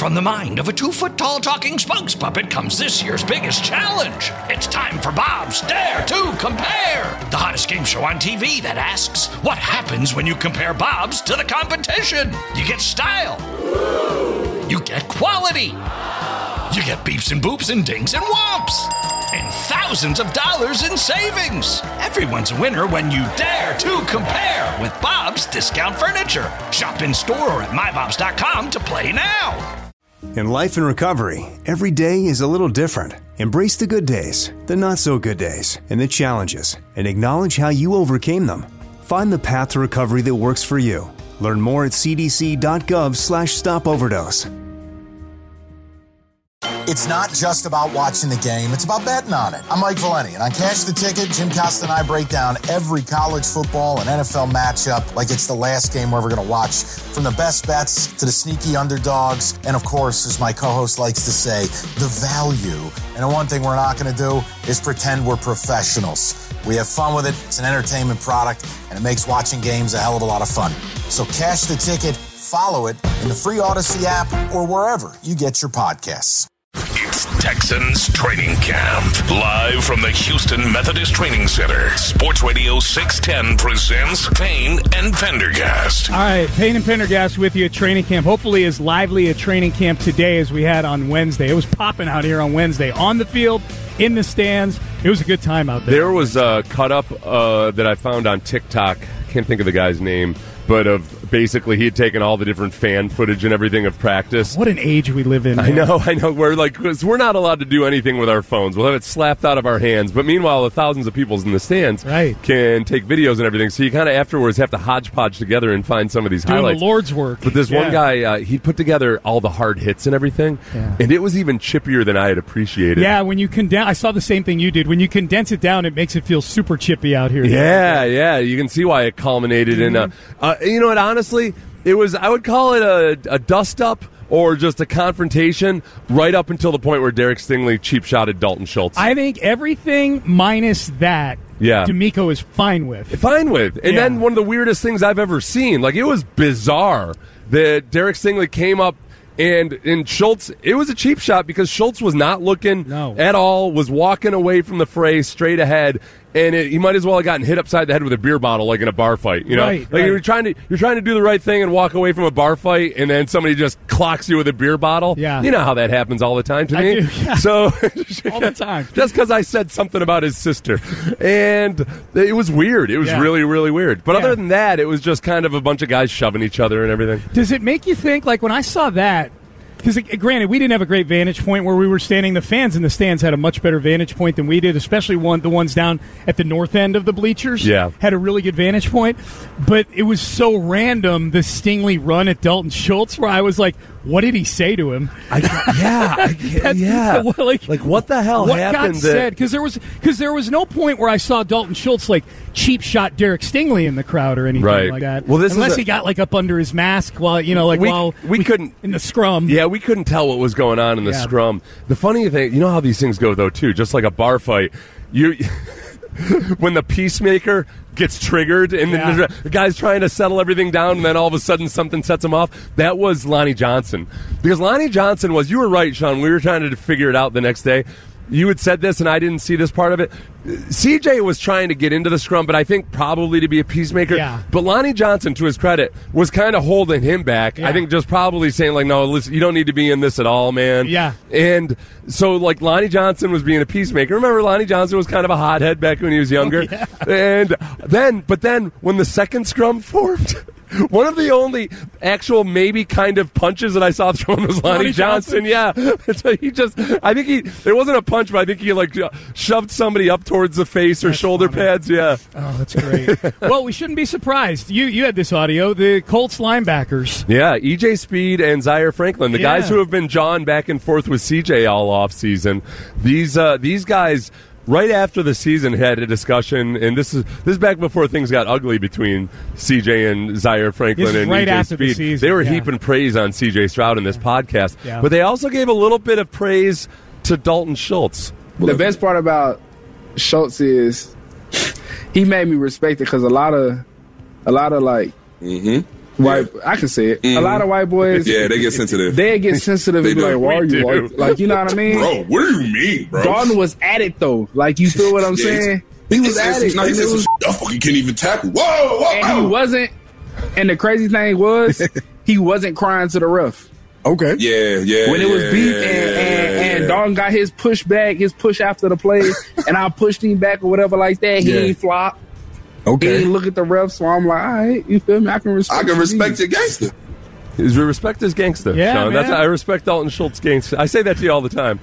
From the mind of a 2-foot-tall talking spokes puppet comes this year's biggest challenge. It's time for Bob's Dare to Compare, the hottest game show on TV that asks, what happens when you compare Bob's to the competition? You get style. You get quality. You get beeps and boops and dings and whomps. And thousands of dollars in savings. Everyone's a winner when you dare to compare with Bob's Discount Furniture. Shop in store or at mybobs.com to play now. In life and recovery, every day is a little different. Embrace the good days, the not so good days, and the challenges, and acknowledge how you overcame them. Find the path to recovery that works for you. Learn more at cdc.gov/stopoverdose. It's not just about watching the game, it's about betting on it. I'm Mike Valeni, and on Cash the Ticket, Jim Costa and I break down every college football and NFL matchup like it's the last game we're ever going to watch. From the best bets to the sneaky underdogs, and of course, as my co-host likes to say, the value. And the one thing we're not going to do is pretend we're professionals. We have fun with it, it's an entertainment product, and it makes watching games a hell of a lot of fun. So Cash the Ticket, follow it in the free Odyssey app or wherever you get your podcasts. It's Texans Training Camp. Live from the Houston Methodist Training Center. Sports Radio 610 presents Payne and Pendergast. All right, Payne and Pendergast with you at training camp. Hopefully as lively a training camp today as we had on Wednesday. It was popping out here on Wednesday. On the field, in the stands. It was a good time out there. There was a cut-up that I found on TikTok. Can't think of the guy's name. But of basically he had taken all the different fan footage and everything of practice. What an age we live in. Man. I know. We're like, 'cause we're not allowed to do anything with our phones. We'll have it slapped out of our hands. But meanwhile, the thousands of people in the stands can take videos and everything. So you kind of afterwards have to hodgepodge together and find some of these Doing highlights. The Lord's work. But this one guy, he put together all the hard hits and everything. Yeah. And it was even chippier than I had appreciated. Yeah, when you condense, I saw the same thing you did. When you condense it down, it makes it feel super chippy out here. Yeah. You can see why it culminated in, you know what, honestly, it was, I would call it a dust-up or just a confrontation right up until the point where Derek Stingley cheap-shotted Dalton Schultz. I think everything minus that, D'Amico is fine with. And then one of the weirdest things I've ever seen, like it was bizarre that Derek Stingley came up and Schultz, it was a cheap shot because Schultz was not looking at all, was walking away from the fray straight ahead, and he might as well have gotten hit upside the head with a beer bottle like in a bar fight. You know, You're trying to do the right thing and walk away from a bar fight, and then somebody just clocks you with a beer bottle. Yeah, you know how that happens all the time to me. I do, yeah. So all the time, just because I said something about his sister, and it was weird. It was really, really weird. But other than that, it was just kind of a bunch of guys shoving each other and everything. Does it make you think, like when I saw that? Because, granted, we didn't have a great vantage point where we were standing. The fans in the stands had a much better vantage point than we did, especially the ones down at the north end of the bleachers. Yeah. Had a really good vantage point. But it was so random, the Stingley run at Dalton Schultz, where I was like, what did he say to him? Like, what the hell what happened? Got said? Because there was no point where I saw Dalton Schultz like cheap shot Derek Stingley in the crowd or anything like that. Well, unless he got like up under his mask while we couldn't in the scrum. Yeah, we couldn't tell what was going on in the scrum. The funny thing, you know how these things go though too. Just like a bar fight, when the peacemaker gets triggered and the guy's trying to settle everything down and then all of a sudden something sets him off. That was Lonnie Johnson. Because Lonnie Johnson you were right, Sean, we were trying to figure it out the next day. You had said this and I didn't see this part of it. CJ was trying to get into the scrum, but I think probably to be a peacemaker. Yeah. But Lonnie Johnson, to his credit, was kind of holding him back. Yeah. I think just probably saying, like, no, listen, you don't need to be in this at all, man. Yeah. And so, like, Lonnie Johnson was being a peacemaker. Remember, Lonnie Johnson was kind of a hothead back when he was younger. Oh, yeah. And then when the second scrum formed, one of the only actual maybe kind of punches that I saw thrown was Lonnie Johnson. Yeah. So it wasn't a punch, but I think he shoved somebody up towards the face or shoulder pads. Yeah. Oh, that's great. Well, we shouldn't be surprised. You had this audio. The Colts linebackers. Yeah, EJ Speed and Zaire Franklin, the guys who have been jawing back and forth with CJ all off season. These guys. Right after the season had a discussion, and this is back before things got ugly between CJ and Zaire Franklin and right EJ after Speed. The season, they were heaping praise on CJ Stroud in this podcast, but they also gave a little bit of praise to Dalton Schultz. The best part about Schultz is he made me respect it because a lot of like I can say it. A lot of white boys. Yeah, they get sensitive. They get sensitive and be like, why are you white? Like, you know what I mean? Bro, what do you mean, bro? Dalton was at it, though. Like, you feel what I'm saying? He was at it. No, he said some stuff he can't even tackle. Whoa. And he wasn't. And the crazy thing was, he wasn't crying to the ref. Okay. Yeah. When it was beef and Dalton got his push back, his push after the play, and I pushed him back or whatever like that, he ain't flop. Okay. He didn't look at the ref, so I'm like, all right, you feel me? I can respect your gangster. Respect his gangster, Sean. Man. I respect Dalton Schultz gangster. I say that to you all the time.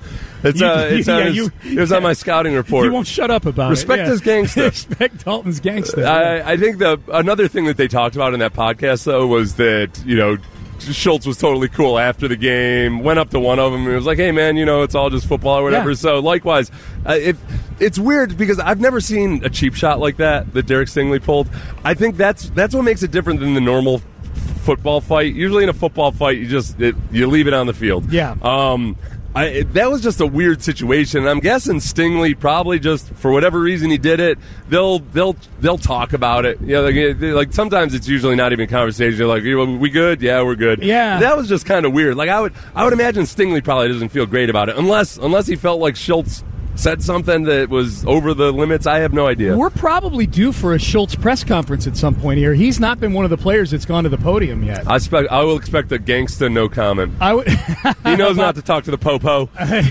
It was on my scouting report. You won't shut up about respect his gangster. Respect Dalton's gangster. I think another thing that they talked about in that podcast, though, was that, Schultz was totally cool after the game, went up to one of them and was like, hey, man, it's all just football or whatever. Yeah. So, likewise, it's weird because I've never seen a cheap shot like that Derek Stingley pulled. I think that's what makes it different than the normal football fight. Usually in a football fight, you leave it on the field. Yeah. That was just a weird situation. And I'm guessing Stingley probably just, for whatever reason he did it, they'll talk about it. Like sometimes it's usually not even conversation. They're like, we good? Yeah, we're good. Yeah. That was just kind of weird. Like I would imagine Stingley probably doesn't feel great about it unless he felt like Schultz said something that was over the limits. I have no idea. We're probably due for a Schultz press conference at some point here. He's not been one of the players that's gone to the podium yet. I will expect a gangsta no comment. He knows not to talk to the po-po.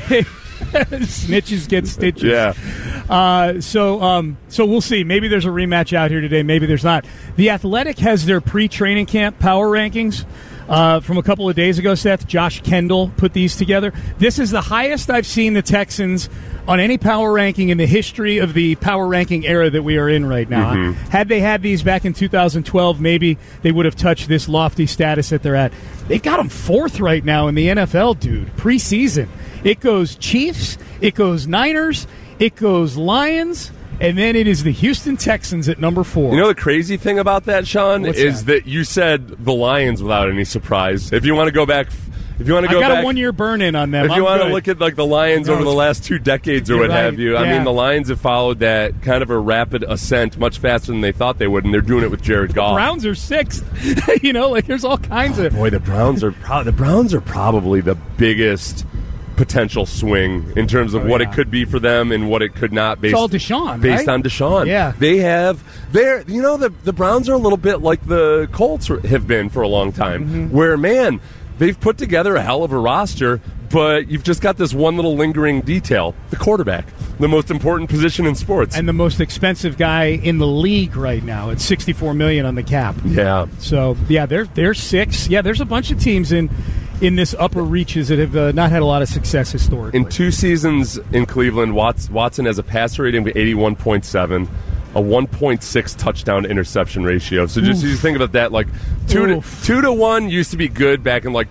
Snitches get stitches. Yeah. So we'll see. Maybe there's a rematch out here today. Maybe there's not. The Athletic has their pre-training camp power rankings. From a couple of days ago, Seth. Josh Kendall put these together. This is the highest I've seen the Texans on any power ranking in the history of the power ranking era that we are in right now. Mm-hmm. Had they had these back in 2012, maybe they would have touched this lofty status that they're at. They've got them fourth right now in the NFL, dude. Preseason. It goes Chiefs, it goes Niners, it goes Lions, and then it is the Houston Texans at number 4. You know the crazy thing about that, Sean, that you said the Lions without any surprise. If you want to go back, I got a 1 year burn-in on them. If you want to look at like the Lions over the last 2 decades or what have you, I mean, the Lions have followed that kind of a rapid ascent much faster than they thought they would, and they're doing it with Jared Goff. The Browns are 6th. There's all kinds of. Boy, the Browns are probably the biggest potential swing in terms of what it could be for them and what it could not. It's all Deshaun, based on Deshaun. Yeah, they have. The Browns are a little bit like the Colts have been for a long time, where they've put together a hell of a roster, but you've just got this one little lingering detail: the quarterback, the most important position in sports, and the most expensive guy in the league right now. It's $64 million on the cap. Yeah. So they're 6. Yeah, there's a bunch of teams in this upper reaches that have not had a lot of success historically. In 2 seasons in Cleveland, Watson has a passer rating of 81.7, a 1.6 touchdown to interception ratio. So just you think about that, like 2 to 1 used to be good back in like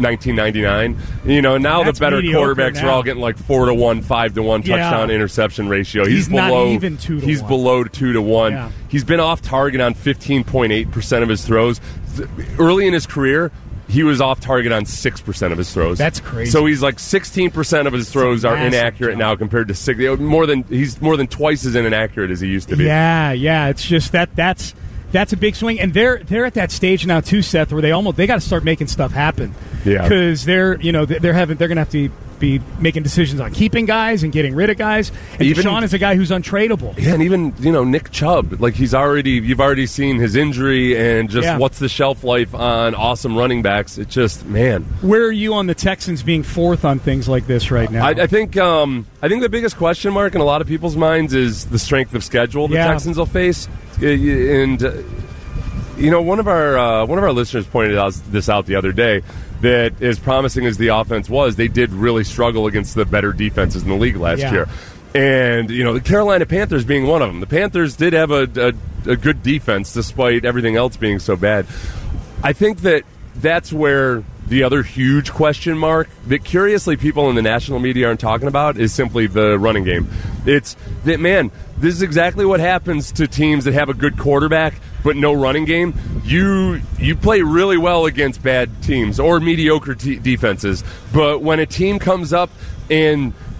1999. Now the better quarterbacks are all getting like 4 to 1, 5 to 1 touchdown interception ratio. He's below not even 2 to 1. He's below 2 to 1. Yeah. He's been off target on 15.8% of his throws. Early in his career, he was off target on 6% of his throws. That's crazy. So he's like 16% of his throws are inaccurate now compared to 6. He's more than twice as inaccurate as he used to be. Yeah. It's just that's a big swing, and they're at that stage now too, Seth, where they got to start making stuff happen. Yeah, because they're going to have to be making decisions on keeping guys and getting rid of guys. And Deshaun is a guy who's untradeable. Yeah, and even Nick Chubb, like you've already seen his injury and just what's the shelf life on awesome running backs. It's just Where are you on the Texans being 4th on things like this right now? I think the biggest question mark in a lot of people's minds is the strength of schedule the Texans will face, and one of our listeners pointed this out the other day. That as promising as the offense was, they did really struggle against the better defenses in the league last year. And, the Carolina Panthers being one of them. The Panthers did have a good defense despite everything else being so bad. I think that's where the other huge question mark that curiously people in the national media aren't talking about is simply the running game. It's that, this is exactly what happens to teams that have a good quarterback but no running game. You play really well against bad teams or mediocre defenses, but when a team comes up and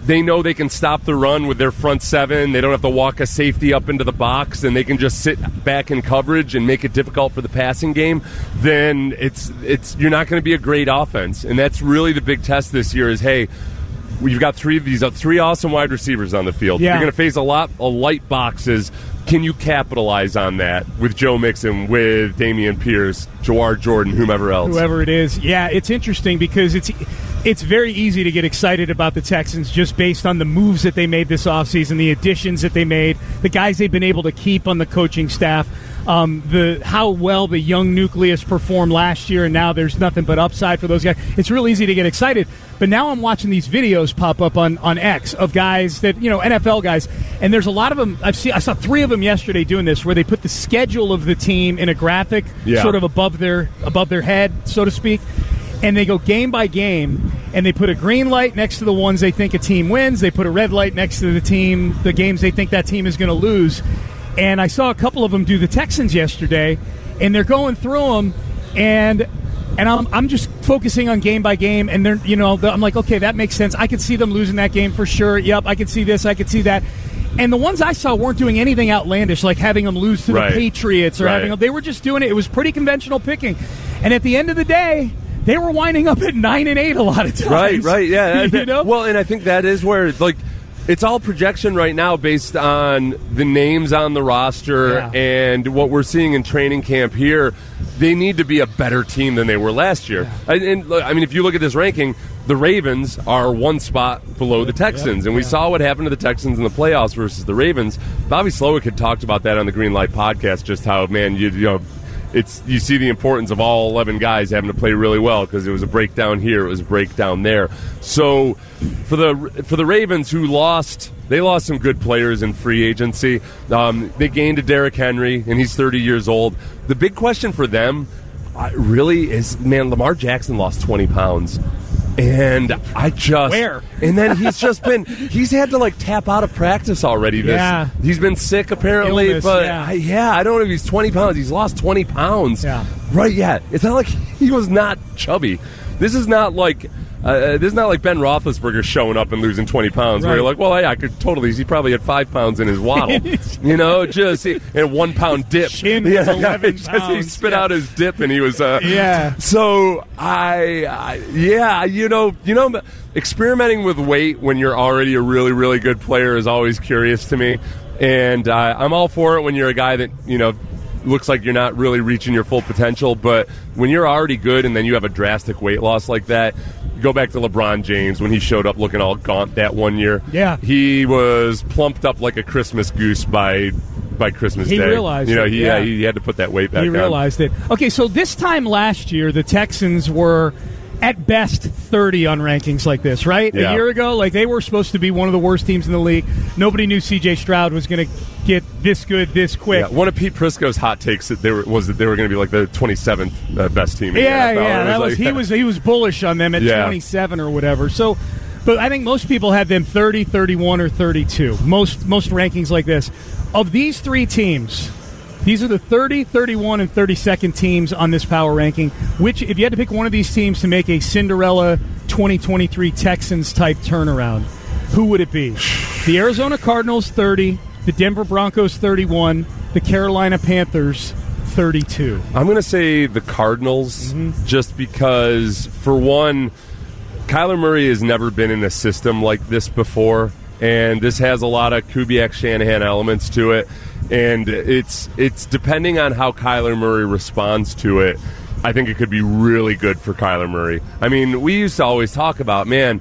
they know they can stop the run with their front seven. They don't have to walk a safety up into the box, and they can just sit back in coverage and make it difficult for the passing game, then it's you're not going to be a great offense. And that's really the big test this year is, hey, you've got three awesome wide receivers on the field. Yeah. You're going to face a lot of light boxes. Can you capitalize on that with Joe Mixon, with Dameon Pierce, Jawar Jordan, whomever else? Whoever it is. Yeah, it's interesting because it's very easy to get excited about the Texans just based on the moves that they made this offseason, the additions that they made, the guys they've been able to keep on the coaching staff, how well the young nucleus performed last year, and now there's nothing but upside for those guys. It's real easy to get excited. But now I'm watching these videos pop up on X of guys that, NFL guys, and there's a lot of them. I saw 3 of them yesterday doing this, where they put the schedule of the team in a graphic sort of above their head, so to speak, and they go game by game, and they put a green light next to the ones they think a team wins. They put a red light next to the games they think that team is going to lose. And I saw a couple of them do the Texans yesterday, and they're going through them, and I'm just focusing on game by game, and they're I'm like, okay, that makes sense. I could see them losing that game for sure. Yep, I could see this, I could see that. And the ones I saw weren't doing anything outlandish, like having them lose to the Patriots or having them. They were just doing it. It was pretty conventional picking. And at the end of the day, they were winding up at 9-8 a lot of times. Right, yeah. Well, and I think that is where it's all projection right now based on the names on the roster and what we're seeing in training camp here. They need to be a better team than they were last year. Yeah. And I mean, if you look at this ranking, the Ravens are one spot below the Texans. And we saw what happened to the Texans in the playoffs versus the Ravens. Bobby Slowick had talked about that on the Green Light podcast, just how, man, you see the importance of all 11 guys having to play really well because it was a breakdown here, it was a breakdown there. So for the Ravens, who lost some good players in free agency. They gained a Derrick Henry, and he's 30 years old. The big question for them really is, man, Lamar Jackson lost 20 pounds. And Where? And then he's had to tap out of practice already. He's been sick apparently. Illness, but I don't know if he's 20 pounds. He's lost 20 pounds. Yeah. Right, yeah. It's not like he was not chubby. This is not like Ben Roethlisberger showing up and losing 20 pounds where you're like, well, I could totally. He probably had 5 pounds in his waddle. Just in a 1 pound dip. Chin was 11 pounds. He spit out his dip and he was. So experimenting with weight when you're already a really, really good player is always curious to me, and I'm all for it when you're a guy that looks like you're not really reaching your full potential. But when you're already good and then you have a drastic weight loss like that, go back to LeBron James when he showed up looking all gaunt that one year. Yeah. He was plumped up like a Christmas goose by Christmas Day. He realized it. He had to put that weight back on. He realized it. Okay, so this time last year, the Texans were at best 30 on rankings like this, right? Yeah. A year ago, they were supposed to be one of the worst teams in the league. Nobody knew C.J. Stroud was going to get this good this quick. Yeah, one of Pete Prisco's hot takes that they were going to be like the 27th best team in the NFL. He was bullish on them at 27 or whatever. So, but I think most people had them 30, 31, or 32. Most rankings like this. Of these 3 teams, these are the 30, 31, and 32nd teams on this power ranking. Which, if you had to pick one of these teams to make a Cinderella 2023 Texans-type turnaround, who would it be? The Arizona Cardinals, 30. The Denver Broncos, 31. The Carolina Panthers, 32. I'm going to say the Cardinals just because, for one, Kyler Murray has never been in a system like this before, and this has a lot of Kubiak-Shanahan elements to it. And it's depending on how Kyler Murray responds to it, I think it could be really good for Kyler Murray. I mean, we used to always talk about, man,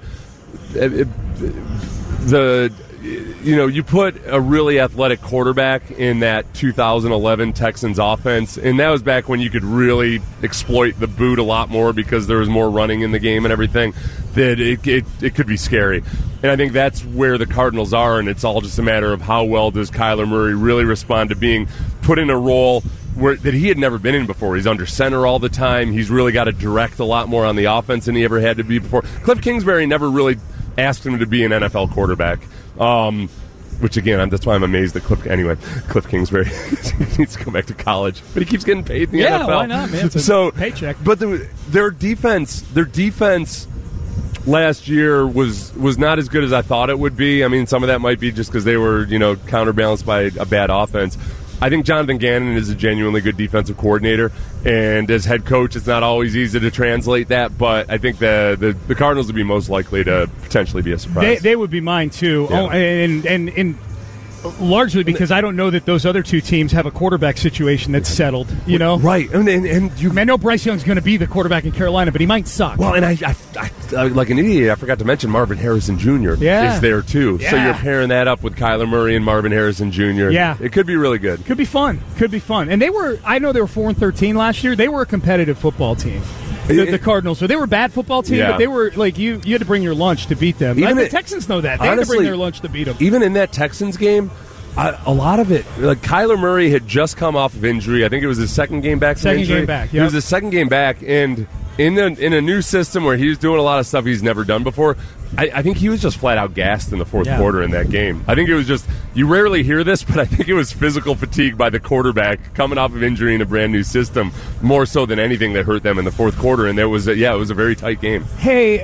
you put a really athletic quarterback in that 2011 Texans offense, and that was back when you could really exploit the boot a lot more because there was more running in the game and everything, that it could be scary. And I think that's where the Cardinals are, and it's all just a matter of how well does Kyler Murray really respond to being put in a role that he had never been in before. He's under center all the time. He's really got to direct a lot more on the offense than he ever had to be before. Cliff Kingsbury never really asked him to be an NFL quarterback. Which, again, that's why I'm amazed that Cliff Kingsbury needs to go back to college. But he keeps getting paid in the NFL. Yeah, why not, man? It's a paycheck. But their defense last year was not as good as I thought it would be. I mean, some of that might be just because they were, counterbalanced by a bad offense. I think Jonathan Gannon is a genuinely good defensive coordinator, and as head coach, it's not always easy to translate that, but I think the Cardinals would be most likely to potentially be a surprise. They would be mine, too. Yeah. Oh, and largely because I don't know that those other two teams have a quarterback situation that's settled, Right. I know Bryce Young's going to be the quarterback in Carolina, but he might suck. Well, and I like an idiot, I forgot to mention Marvin Harrison Jr. is there, too. Yeah. So you're pairing that up with Kyler Murray and Marvin Harrison Jr. Yeah. It could be really good. Could be fun. And I know they were 4-13 last year. They were a competitive football team. The Cardinals. So they were a bad football team, but they were like you had to bring your lunch to beat them. The Texans know that. They had to bring their lunch to beat them. Even in that Texans game, a lot of it, like Kyler Murray had just come off of injury. I think it was his second game back from injury. Yep. It was his second game back, and in a new system where he was doing a lot of stuff he's never done before, I think he was just flat out gassed in the fourth quarter in that game. I think it was just, you rarely hear this, but I think it was physical fatigue by the quarterback coming off of injury in a brand new system, more so than anything that hurt them in the fourth quarter. And it was a very tight game. Hey,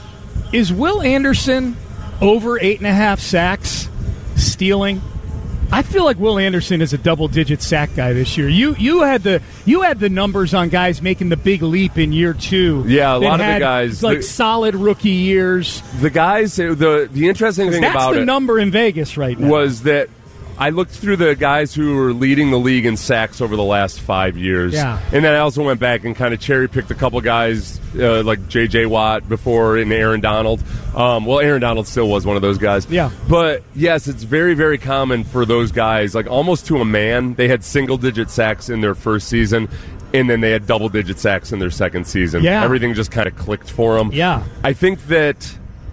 is Will Anderson over 8.5 sacks stealing? I feel like Will Anderson is a double-digit sack guy this year. You had the numbers on guys making the big leap in year 2. Yeah, a lot of the guys solid rookie years. The guys, the interesting thing about it, that's the number in Vegas right now, was that I looked through the guys who were leading the league in sacks over the last 5 years. Yeah. And then I also went back and kind of cherry-picked a couple guys like J.J. Watt before and Aaron Donald. Aaron Donald still was one of those guys. Yeah. But, yes, it's very, very common for those guys, like almost to a man, they had single-digit sacks in their first season, and then they had double-digit sacks in their second season. Yeah. Everything just kind of clicked for them. Yeah. I think that...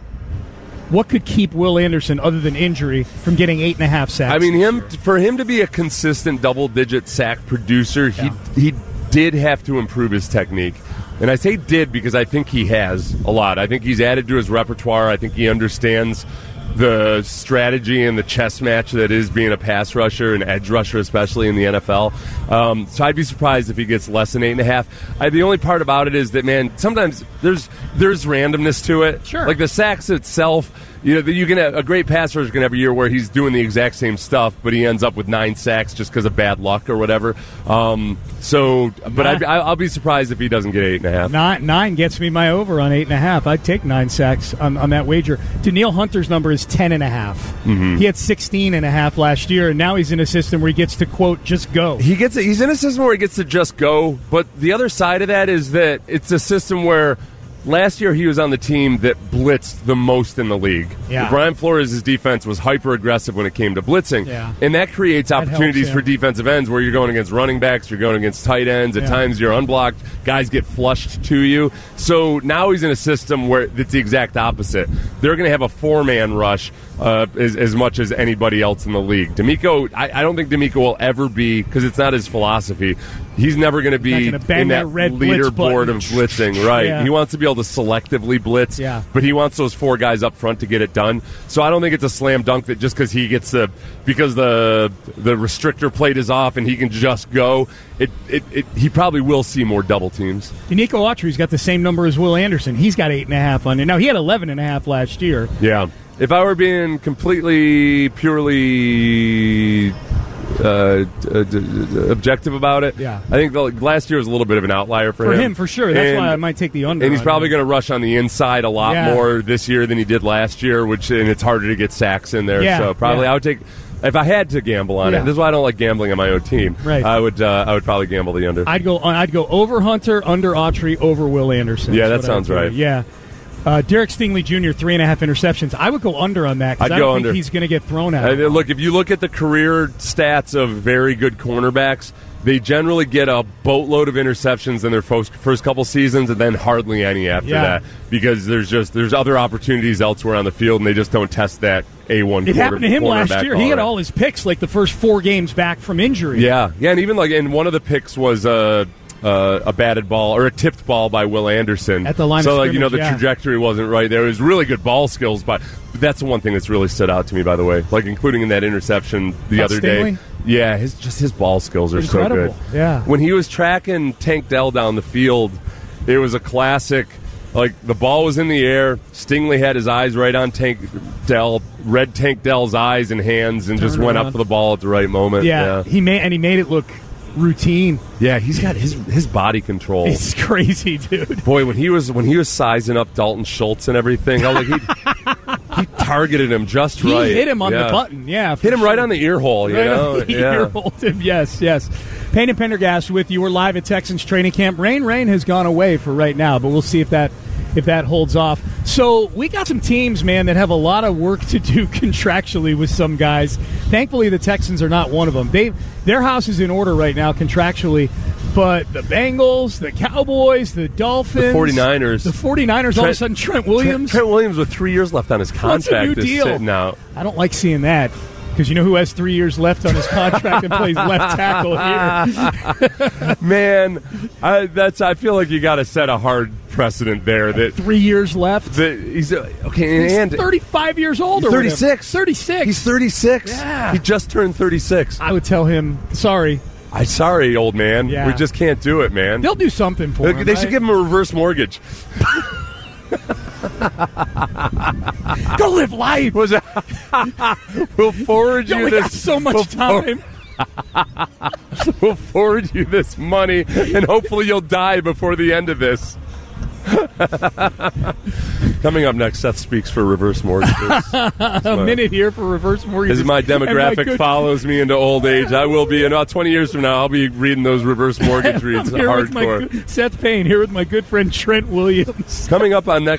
What could keep Will Anderson, other than injury, from getting 8.5 sacks? I mean, for him to be a consistent double-digit sack producer, he did have to improve his technique. And I say did because I think he has a lot. I think he's added to his repertoire. I think he understands the strategy and the chess match that is being a pass rusher, an edge rusher especially in the NFL. So I'd be surprised if he gets less than 8.5. The only part about it is that, man, sometimes there's randomness to it. Sure. Like the sacks itself, you can have a great pass rusher can have a year where he's doing the exact same stuff, but he ends up with 9 sacks just because of bad luck or whatever. I'll be surprised if he doesn't get 8.5. 9 gets me my over on 8.5. I'd take 9 sacks on that wager. Danielle Hunter's number is 10.5. Mm-hmm. He had 16.5 last year, and now he's in a system where he gets to, quote, just go. He's in a system where he gets to just go, but the other side of that is that it's a system where last year he was on the team that blitzed the most in the league. Yeah. Brian Flores' defense was hyper-aggressive when it came to blitzing. Yeah. And that creates opportunities for defensive ends where you're going against running backs, you're going against tight ends. At times you're unblocked. Guys get flushed to you. So now he's in a system where it's the exact opposite. They're going to have a 4-man rush as much as anybody else in the league. DeMeco, I don't think DeMeco will ever be, because it's not his philosophy, he's never going to be in that leaderboard of blitzing. Right. Yeah. He wants to be able to selectively blitz, but he wants those 4 guys up front to get it done. So I don't think it's a slam dunk that just because he gets because the restrictor plate is off and he can just go, he probably will see more double teams. Danico Autry's got the same number as Will Anderson. He's got 8.5 on it. Now, he had 11.5 last year. Yeah. If I were being completely, purely objective about it, I think last year was a little bit of an outlier for him. For him, for sure. That's why I might take the under. And he's probably going to rush on the inside a lot more this year than he did last year, and it's harder to get sacks in there. So probably I would take... If I had to gamble on it, this is why I don't like gambling on my own team. Right. I would probably gamble the under. I'd go over Hunter, under Autry, over Will Anderson. Yeah, that sounds right. Yeah. Derek Stingley Jr., 3.5 interceptions. I would go under on that because I don't think he's going to get thrown out. Look, if you look at the career stats of very good cornerbacks, they generally get a boatload of interceptions in their first couple seasons and then hardly any after that because there's other opportunities elsewhere on the field and they just don't test that A1 It happened to him last year. He had all his picks like the first 4 games back from injury. Yeah, and even and one of the picks was a batted ball or a tipped ball by Will Anderson at the line. So of scrimmage, the trajectory wasn't right there. It was really good ball skills, but that's the one thing that's really stood out to me, by the way. Like including in that interception the other day. Yeah, his ball skills are incredible. So good. Yeah, when he was tracking Tank Dell down the field, it was a classic. Like, the ball was in the air. Stingley had his eyes right on Red Tank Dell's eyes and hands, and just went up for the ball at the right moment. Yeah. He made it look routine. Yeah, he's got his body control. It's crazy, dude. Boy, when he was sizing up Dalton Schultz and everything, I was like, he targeted him just right. He hit him on the button, hit him right on the ear hole, you know? Ear hole him, yes. Payne and Pendergast with you. We're live at Texans training camp. Rain has gone away for right now, but we'll see if that holds off. So we got some teams, man, that have a lot of work to do contractually with some guys. Thankfully, the Texans are not one of them. Their house is in order right now contractually, but the Bengals, the Cowboys, the Dolphins, the 49ers, all of a sudden Trent Williams. Trent Williams with 3 years left on his contract is sitting out. I don't like seeing that. Because you know who has 3 years left on his contract and plays left tackle here? Man, I feel like you got to set a hard precedent there. That 3 years left. He's 35 years old. Or 36. 36. He's 36. Yeah. He just turned 36. I would tell him, sorry. Sorry, old man. Yeah. We just can't do it, man. They'll do something for him. They should give him a reverse mortgage. Go live life. We'll forward you this. Got so much time. We'll forward you this money, and hopefully you'll die before the end of this. Coming up next, Seth speaks for reverse mortgages. A minute here for reverse mortgages. As my demographic follows me into old age, I will be, in about 20 years from now, I'll be reading those reverse mortgage reads hardcore. Seth Payne here with my good friend Trent Williams. Coming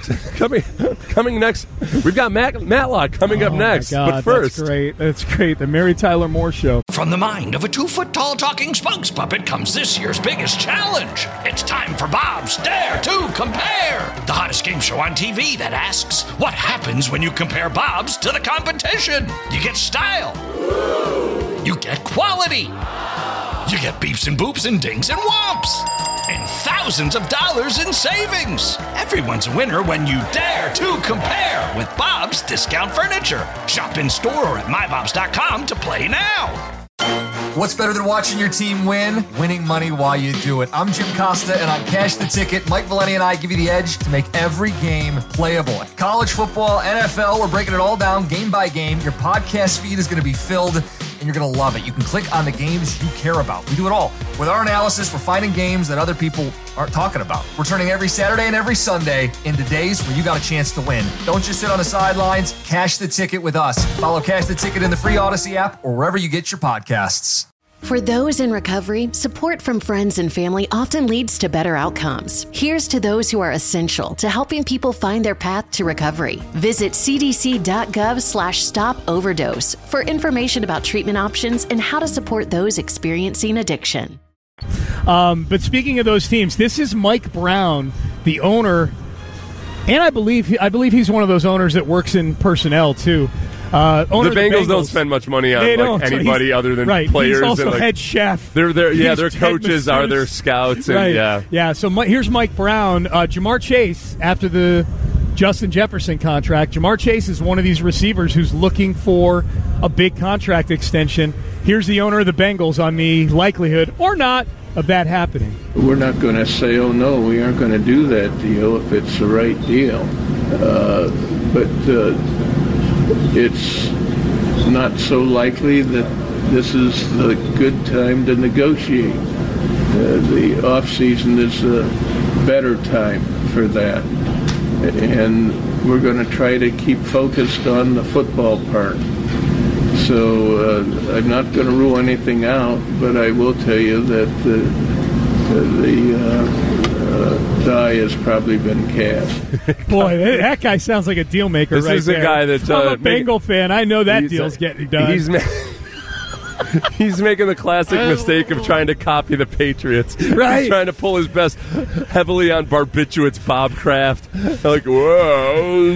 next, we've got Matlock coming up next. God, but first, that's great. The Mary Tyler Moore Show. From the mind of a 2-foot-tall talking spokes puppet comes this year's biggest challenge. It's time for Bob's Dare to Compare, the hottest game show on TV that asks, what happens when you compare Bob's to the competition? You get style. You get quality. You get beeps and boops and dings and whomps. And thousands of dollars in savings. Everyone's a winner when you dare to compare with Bob's Discount Furniture. Shop in store or at mybobs.com to play now. What's better than watching your team win? Winning money while you do it. I'm Jim Costa, and on Cash the Ticket, Mike Valenti and I give you the edge to make every game playable. College football, NFL, we're breaking it all down game by game. Your podcast feed is going to be filled, and you're going to love it. You can click on the games you care about. We do it all. With our analysis, we're finding games that other people aren't talking about. We're turning every Saturday and every Sunday into days where you got a chance to win. Don't just sit on the sidelines. Cash the Ticket with us. Follow Cash the Ticket in the free Odyssey app or wherever you get your podcasts. For those in recovery, support from friends and family often leads to better outcomes. Here's to those who are essential to helping people find their path to recovery. Visit cdc.gov/stop-overdose for information about treatment options and how to support those experiencing addiction. But speaking of those teams, this is Mike Brown, the owner, and I believe he's one of those owners that works in personnel too. The Bengals don't spend much money on anybody other than players. He's also and head chef. Their coaches are their scouts. And, yeah. So here's Mike Brown. Jamar Chase, after the Justin Jefferson contract, Jamar Chase is one of these receivers who's looking for a big contract extension. Here's the owner of the Bengals on the likelihood or not of that happening. We're not going to say, oh, no, we aren't going to do that deal if it's the right deal. But it's not so likely that this is the good time to negotiate. The off-season is a better time for that. And we're going to try to keep focused on the football part. So I'm not going to rule anything out, but I will tell you that the die has probably been cast. Boy, that guy sounds like a deal maker right there. This is a guy that... I'm a Bengal fan. I know that deal's getting done. He's making the classic mistake of trying to copy the Patriots. Right. He's trying to pull his best heavily on barbiturates Bob Kraft. Like, whoa.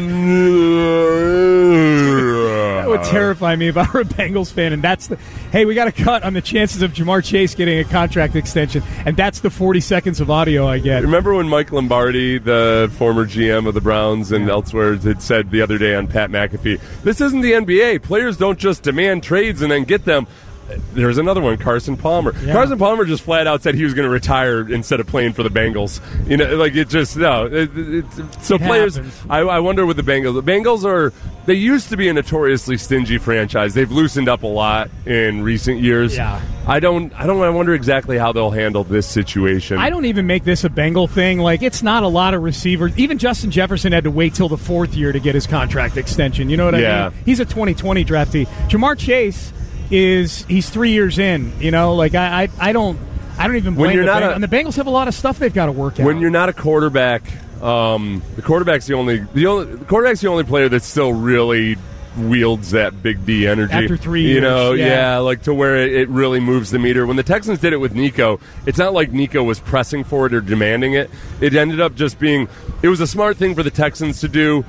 That would terrify me if I were a Bengals fan. And that's hey, we got a cut on the chances of Jamar Chase getting a contract extension. And that's the 40 seconds of audio I get. Remember when Mike Lombardi, the former GM of the Browns and elsewhere, had said the other day on Pat McAfee, this isn't the NBA. Players don't just demand trades and then get them. there's another one, Carson Palmer. Yeah. Carson Palmer just flat out said he was going to retire instead of playing for the Bengals. You know, like it just so players. Happens. I wonder with the Bengals. The Bengals they used to be a notoriously stingy franchise. They've loosened up a lot in recent years. Yeah. I wonder exactly how they'll handle this situation. I don't even make this a Bengal thing. Like, it's not a lot of receivers. Even Justin Jefferson had to wait till the 4th year to get his contract extension. You know what I mean? He's a 2020 draftee. Jamar Chase he's 3 years in. You know, like I don't even blame the Bengals. And the Bengals have a lot of stuff they've got to work out. When you're not a quarterback, the quarterback's the only player that still really wields that big D energy after 3 years. You know, like to where it really moves the meter. When the Texans did it with Nico, it's not like Nico was pressing for it or demanding it. It ended up just being. It was a smart thing for the Texans to do.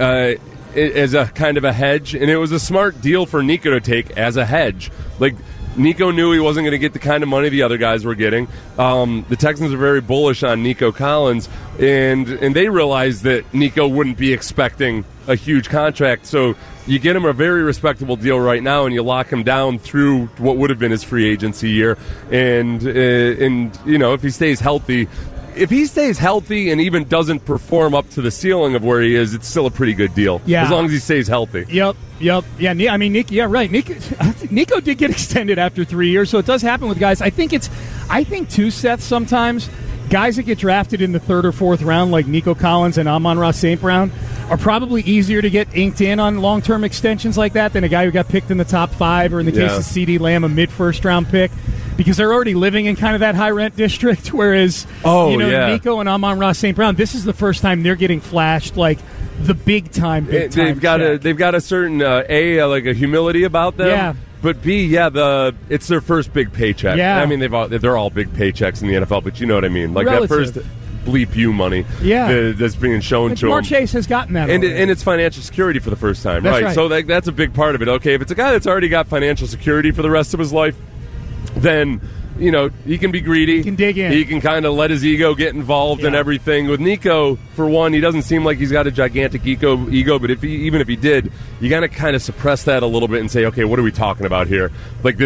As a kind of a hedge, and it was a smart deal for Nico to take as a hedge. Like, Nico knew he wasn't going to get the kind of money the other guys were getting. The Texans are very bullish on Nico Collins, and they realized that Nico wouldn't be expecting a huge contract, so you get him a very respectable deal right now, and you lock him down through what would have been his free agency year, and you know, if he stays healthy. If he stays healthy and even doesn't perform up to the ceiling of where he is, it's still a pretty good deal. Yeah. As long as he stays healthy. Yep. Yeah, I mean, Nico did get extended after 3 years, so it does happen with guys. I think too, Seth, sometimes guys that get drafted in the 3rd or 4th round, like Nico Collins and Amon-Ra St. Brown, are probably easier to get inked in on long-term extensions like that than a guy who got picked in the top 5, or in the case of CeeDee Lamb, a mid-first-round pick. Because they're already living in kind of that high-rent district, whereas Nico and Amon-Ra St. Brown, this is the first time they're getting flashed like the big-time They've got a certain like a humility about them. Yeah. But B, it's their first big paycheck. Yeah. I mean, they're all big paychecks in the NFL, but you know what I mean. Like relative. That first bleep you money that's being shown to Jamar him. Chase has gotten that. And it's financial security for the first time. That's right. So that's a big part of it. Okay, if it's a guy that's already got financial security for the rest of his life, then, you know, he can be greedy. He can dig in. He can kind of let his ego get involved in everything. With Nico, for one, he doesn't seem like he's got a gigantic ego. But even if he did, you got to kind of suppress that a little bit and say, okay, what are we talking about here? Like,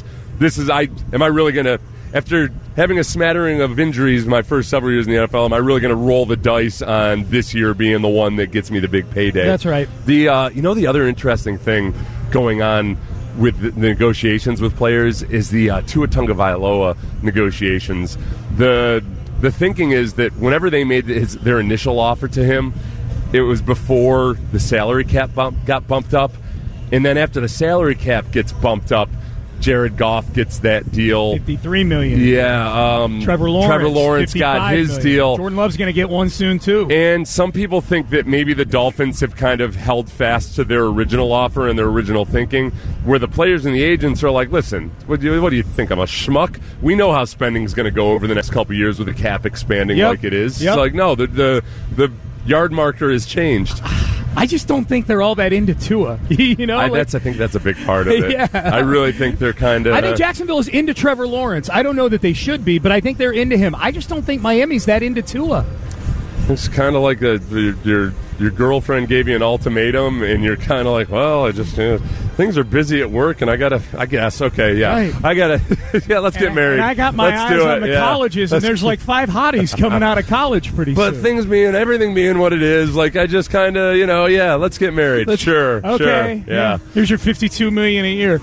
am I really going to, after having a smattering of injuries my first several years in the NFL, am I really going to roll the dice on this year being the one that gets me the big payday? That's right. The other interesting thing going on with the negotiations with players is the Tua Tagovailoa negotiations. The thinking is that whenever they made their initial offer to him, it was before the salary cap got bumped up, and then after the salary cap gets bumped up, Jared Goff gets that deal. $53 million. Yeah. Trevor Lawrence got his million. deal. Jordan Love's going to get one soon, too. And some people think that maybe the Dolphins have kind of held fast to their original offer and their original thinking, where the players and the agents are like, listen, what do you think? I'm a schmuck? We know how spending is going to go over the next couple of years with the cap expanding like it is. It's like, no, the yard marker has changed. I just don't think they're all that into Tua. You know, I think that's a big part of it. Yeah. I really think they're kind of. I think Jacksonville is into Trevor Lawrence. I don't know that they should be, but I think they're into him. I just don't think Miami's that into Tua. It's kind of like your girlfriend gave you an ultimatum, and you're kind of like, well, I just things are busy at work, and I guess, okay, yeah, right. Let's get married. And I got my eyes on the colleges, and there's like 5 hotties coming out of college pretty soon. But everything being what it is, like I just kind of, let's get married. Sure. Yeah. Here's your $52 million a year.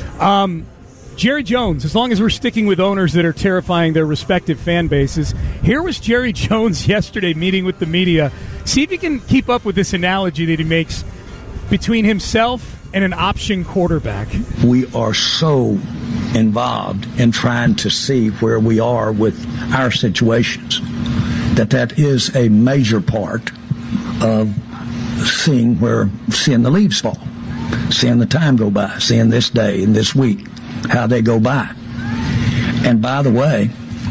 Jerry Jones, as long as we're sticking with owners that are terrifying their respective fan bases, here was Jerry Jones yesterday meeting with the media. See if you can keep up with this analogy that he makes between himself and an option quarterback. We are so involved in trying to see where we are with our situations that is a major part of seeing the leaves fall, seeing the time go by, seeing this day and this week, how they go by. And by the way,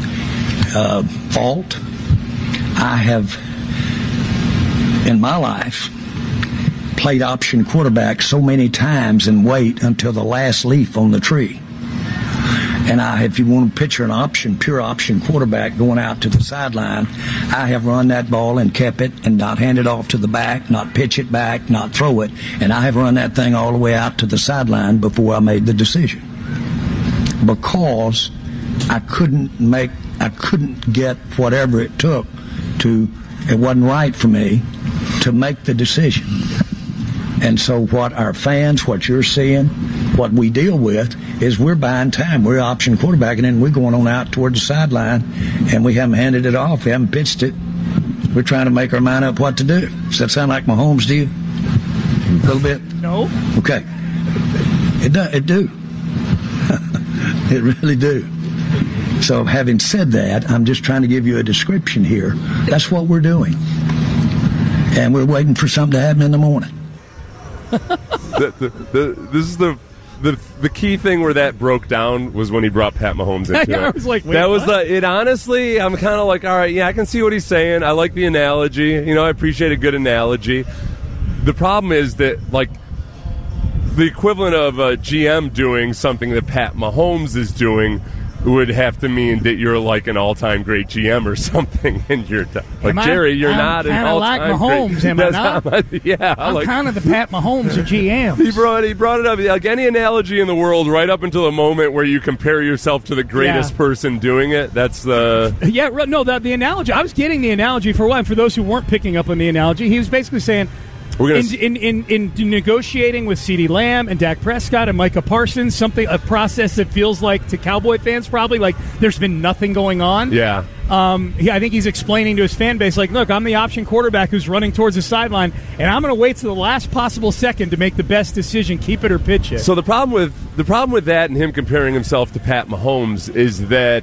Alt, I have in my life played option quarterback so many times and wait until the last leaf on the tree. And if you want to picture an pure option quarterback going out to the sideline, I have run that ball and kept it and not hand it off to the back, not pitch it back, not throw it. And I have run that thing all the way out to the sideline before I made the decision. because I couldn't get whatever it took it wasn't right for me to make the decision. And so what our fans, what you're seeing, what we deal with is we're buying time. We're option quarterback, and then we're going on out toward the sideline, and we haven't handed it off. We haven't pitched it. We're trying to make our mind up what to do. Does that sound like Mahomes to you? A little bit? No. Okay. It do. It really do. So having said that, I'm just trying to give you a description here. That's what we're doing. And we're waiting for something to happen in the morning. This is the key thing where that broke down was when he brought Pat Mahomes into it. I was like, wait, that was what? it. Honestly, I'm kind of like, all right, yeah, I can see what he's saying. I like the analogy. You know, I appreciate a good analogy. The problem is that, like, the equivalent of a GM doing something that Pat Mahomes is doing would have to mean that you're like an all-time great GM or something, and you're like Jerry. You're not an all-time like Mahomes, great. am I not? Yeah, I'm kind of the Pat Mahomes of GM. He brought it up like any analogy in the world, right up until the moment where you compare yourself to the greatest person doing it. That's the the analogy. I was getting the analogy for a while. For those who weren't picking up on the analogy, he was basically saying, in negotiating with CeeDee Lamb and Dak Prescott and Micah Parsons, a process that feels like to Cowboy fans probably like there's been nothing going on. Yeah. I think he's explaining to his fan base, like, look, I'm the option quarterback who's running towards the sideline, and I'm going to wait to the last possible second to make the best decision, keep it or pitch it. So the problem with that and him comparing himself to Pat Mahomes is that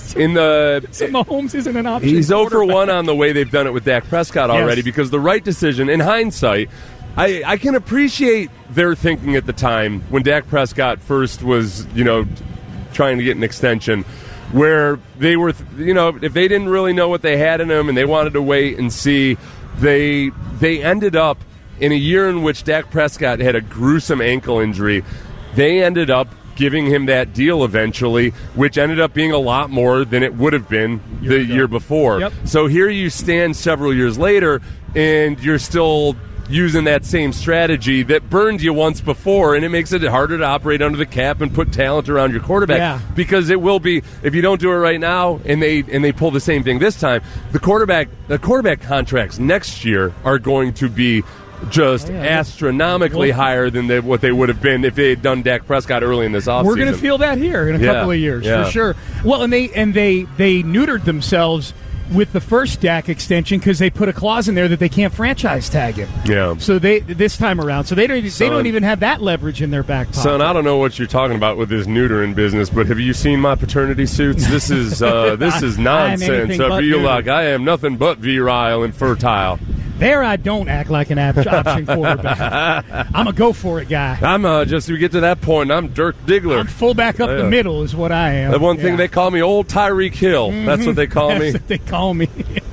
Mahomes isn't an option. He's 0 for 1 on the way they've done it with Dak Prescott already, because the right decision, in hindsight, I can appreciate their thinking at the time when Dak Prescott first was, trying to get an extension, where they were, if they didn't really know what they had in him and they wanted to wait and see, they ended up in a year in which Dak Prescott had a gruesome ankle injury. They ended up giving him that deal eventually, which ended up being a lot more than it would have been the year before. Yep. So here you stand several years later, and you're still using that same strategy that burned you once before, and it makes it harder to operate under the cap and put talent around your quarterback, because it will be, if you don't do it right now and they pull the same thing this time, the quarterback contracts next year are going to be just astronomically higher than what they would have been if they had done Dak Prescott early in this offseason. We're going to feel that here in a couple of years, for sure. Well, and they neutered themselves with the first Dak extension because they put a clause in there that they can't franchise tag him. Yeah. So this time around, so they don't even have that leverage in their back pocket. Son, I don't know what you're talking about with this neutering business, but have you seen my paternity suits? This is nonsense. I feel like I am nothing but virile and fertile. There, I don't act like an option quarterback. I'm a go for it guy. I'm we get to that point, I'm Dirk Diggler. I'm fullback up the middle is what I am. The one thing they call me, old Tyreek Hill. Mm-hmm. That's what they call me. That's what they call me.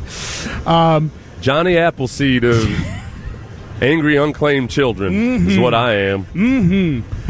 Johnny Appleseed of angry, unclaimed children is what I am. Mm-hmm.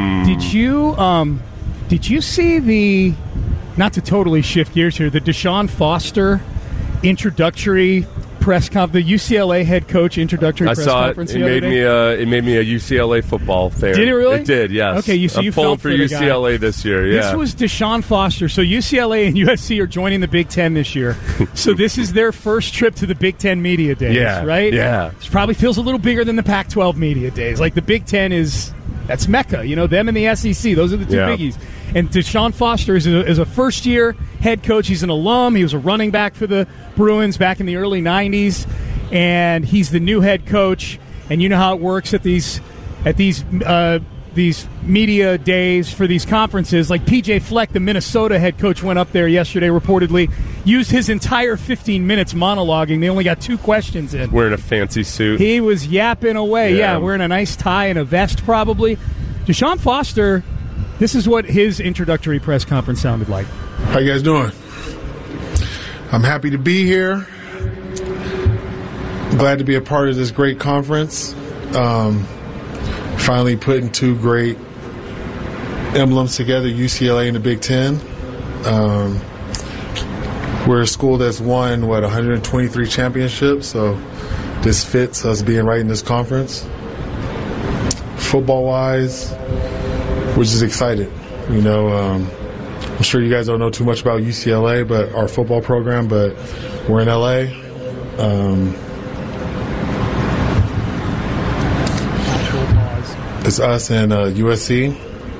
Did you see the? Not to totally shift gears here, the Deshaun Foster introductory press conference, the UCLA head coach introductory press conference. I saw it. It made me a UCLA football fan. Did it really? It did, yes. Okay, I'm pulling for UCLA this year. Yeah. This was Deshaun Foster. So UCLA and USC are joining the Big Ten this year. So this is their first trip to the Big Ten media days, right? Yeah. This probably feels a little bigger than the Pac-12 media days. Like the Big Ten that's Mecca. Them and the SEC. Those are the two biggies. And Deshaun Foster is a first-year head coach. He's an alum. He was a running back for the Bruins back in the early 90s. And he's the new head coach. And you know how it works at these media days for these conferences. Like P.J. Fleck, the Minnesota head coach, went up there yesterday, reportedly, used his entire 15 minutes monologuing. They only got 2 questions in. Wearing a fancy suit. He was yapping away. Yeah, wearing a nice tie and a vest probably. Deshaun Foster, this is what his introductory press conference sounded like. How you guys doing? I'm happy to be here. Glad to be a part of this great conference. Finally putting 2 great emblems together, UCLA and the Big Ten. We're a school that's won, 123 championships, so this fits us being right in this conference. Football-wise, we're just excited. You know, I'm sure you guys don't know too much about UCLA, but our football program, but we're in LA. It's us and USC.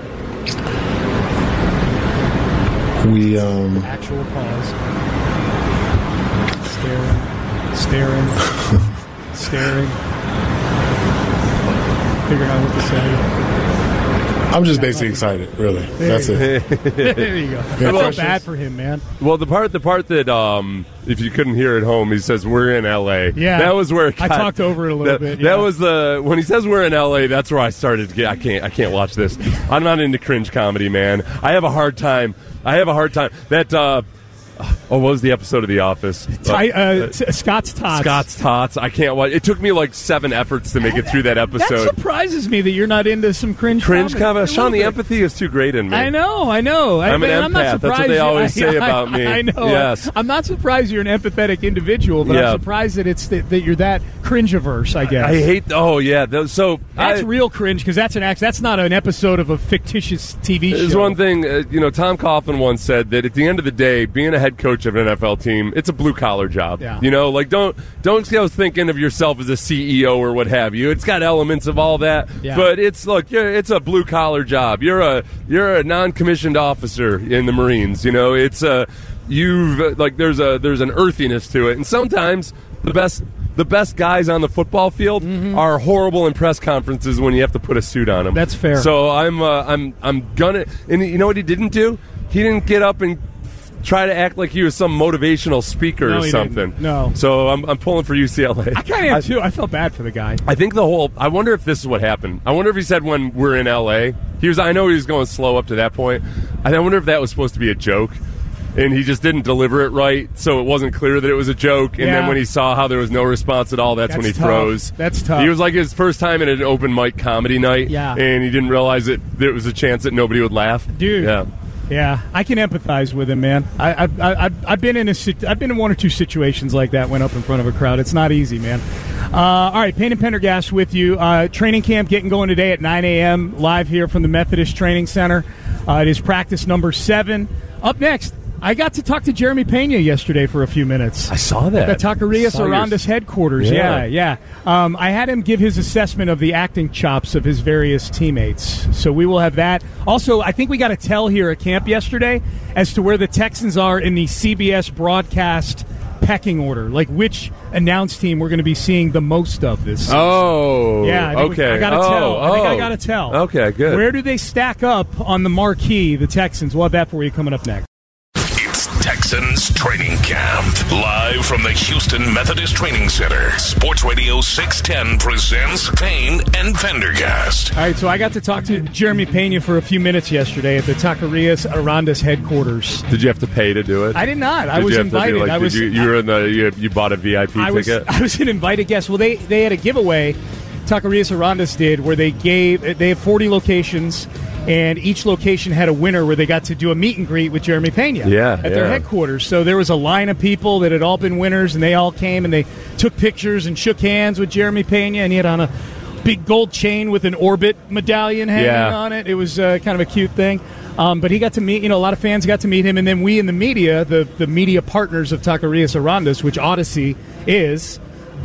We actual pause. Staring. Figuring out what to say. I'm just basically excited, really. That's it. There you go. I felt bad for him, man. Well, the part that if you couldn't hear at home, he says we're in LA. Yeah, that was where I talked over it a little bit. That was when he says we're in LA. That's where I started to get. I can't watch this. I'm not into cringe comedy, man. I have a hard time. That. What was the episode of The Office? Scott's Tots. Scott's Tots. I can't watch. It took me like 7 efforts to make it through that episode. That surprises me that you're not into some cringe comedy. Sean, the empathy is too great in me. I know. I'm an empath. I'm not surprised. That's what they always say about me. I know. Yes. I'm not surprised you're an empathetic individual, but I'm surprised that you're that cringe-averse, I guess. I hate. Oh yeah. That's real cringe because that's not an episode of a fictitious TV show. There's one thing. Tom Coughlin once said that at the end of the day, being a head coach of an NFL team, it's a blue collar job. Yeah. Don't go thinking of yourself as a CEO or what have you. It's got elements of all that, but it's a blue collar job. You're a non-commissioned officer in the Marines. It's there's an earthiness to it, and sometimes the best guys on the football field are horrible in press conferences when you have to put a suit on them. That's fair. So I'm gonna, and you know what he didn't do? He didn't get up and try to act like he was some motivational speaker or something. Didn't. No. So I'm pulling for UCLA. I kind of am too. I felt bad for the guy. I think I wonder if this is what happened. I wonder if he said when we're in LA. I know he was going slow up to that point. I wonder if that was supposed to be a joke. And he just didn't deliver it right, so it wasn't clear that it was a joke. And then when he saw how there was no response at all, that's when he froze. That's tough. He was like his first time at an open mic comedy night, and he didn't realize that there was a chance that nobody would laugh. Dude. Yeah, I can empathize with him, man. I've been in one or two situations like that. Went up in front of a crowd. It's not easy, man. All right, Payne and Pendergast with you. Training camp getting going today at 9 a.m. live here from the Methodist Training Center. It is practice number 7. Up next, I got to talk to Jeremy Pena yesterday for a few minutes. I saw that. At the Taquerias Arandas headquarters. Yeah. I had him give his assessment of the acting chops of his various teammates. So we will have that. Also, I think we got a tell here at camp yesterday as to where the Texans are in the CBS broadcast pecking order, like which announced team we're going to be seeing the most of this season. Oh, yeah. Okay. I got to tell. I think I got to tell. Okay, good. Where do they stack up on the marquee, the Texans? We'll have that for you coming up next. Texans Training Camp. Live from the Houston Methodist Training Center. Sports Radio 610 presents Payne and Pendergast. All right, so I got to talk to Jeremy Pena for a few minutes yesterday at the Taquerias Arandas headquarters. Did you have to pay to do it? I did not. I was invited. You bought a VIP ticket? I was an invited guest. Well, they had a giveaway, Taquerias Arandas did, where they have 40 locations. And each location had a winner where they got to do a meet and greet with Jeremy Pena at their headquarters. So there was a line of people that had all been winners, and they all came and they took pictures and shook hands with Jeremy Pena, and he had on a big gold chain with an Orbit medallion hanging on it. It was kind of a cute thing. But he got to meet, a lot of fans got to meet him, and then we in the media, the media partners of Taquerias Arandas, which Odyssey is,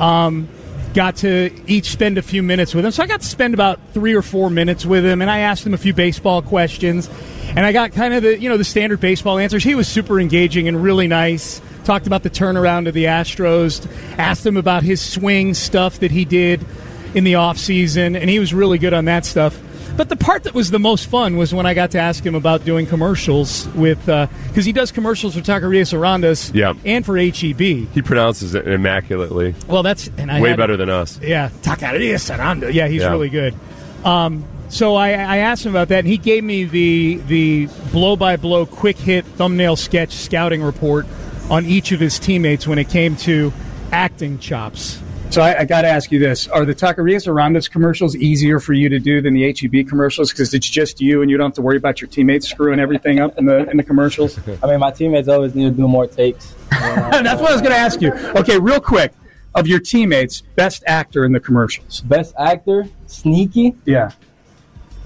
got to each spend a few minutes with him. So I got to spend about 3 or 4 minutes with him, and I asked him a few baseball questions, and I got kind of the standard baseball answers. He was super engaging and really nice. Talked about the turnaround of the Astros, asked him about his swing stuff that he did in the offseason, and he was really good on that stuff. But the part that was the most fun was when I got to ask him about doing commercials with, because he does commercials for Taquerias Arandas and for HEB. He pronounces it immaculately. Well, that's way better than us. Yeah, Taquerias Arandas. Yeah, he's really good. So I asked him about that, and he gave me the blow-by-blow, quick-hit thumbnail sketch scouting report on each of his teammates when it came to acting chops. So I got to ask you this. Are the Taquerias Arandas commercials easier for you to do than the HEB commercials because it's just you and you don't have to worry about your teammates screwing everything up in the commercials? I mean, my teammates always need to do more takes. That's what I was going to ask you. Okay, real quick. Of your teammates, best actor in the commercials? Best actor? Sneaky? Yeah.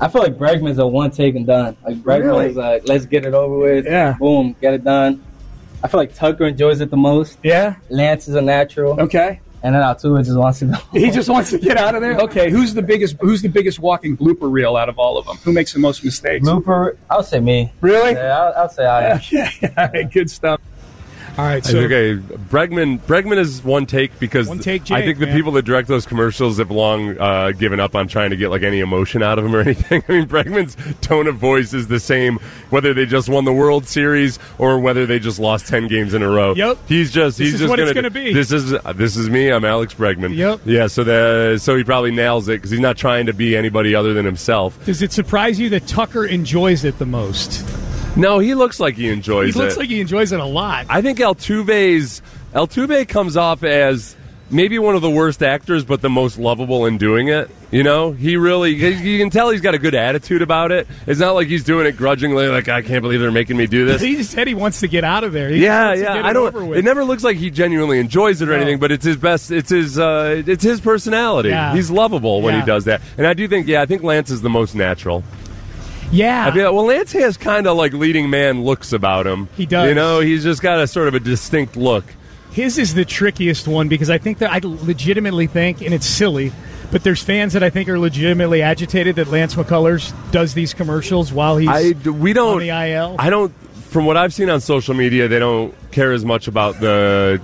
I feel like Bregman's a one take and done. Like Bregman is like, let's get it over with. Yeah. Boom, get it done. I feel like Tucker enjoys it the most. Yeah. Lance is a natural. Okay. And then Altua just wants to go. He just wants to get out of there. Okay, who's the biggest walking blooper reel out of all of them? Who makes the most mistakes? Blooper, I'll say me. Really? Yeah, I'll say I am. Yeah. All right, good stuff. All right, so okay, Bregman is one take because one take Jake, I think the people that direct those commercials have long given up on trying to get like any emotion out of him or anything. I mean, Bregman's tone of voice is the same whether they just won the World Series or whether they just lost 10 games in a row. Yep. He's just what it's gonna be. This is me. I'm Alex Bregman. Yep. Yeah. So he probably nails it because he's not trying to be anybody other than himself. Does it surprise you that Tucker enjoys it the most? No, he looks like he enjoys it. He looks like he enjoys it a lot. I think Altuve comes off as maybe one of the worst actors, but the most lovable in doing it. You know, you can tell he's got a good attitude about it. It's not like he's doing it grudgingly, like, I can't believe they're making me do this. He just said he wants to get out of there. It never looks like he genuinely enjoys it or anything, but it's his best. It's his personality. Yeah. He's lovable when he does that. And I think Lance is the most natural. Yeah. Lance has kind of like leading man looks about him. He does. You know, he's just got a sort of a distinct look. His is the trickiest one because I think that I legitimately think, and it's silly, but there's fans that I think are legitimately agitated that Lance McCullers does these commercials while he's on the IL. I don't. From what I've seen on social media, they don't care as much about the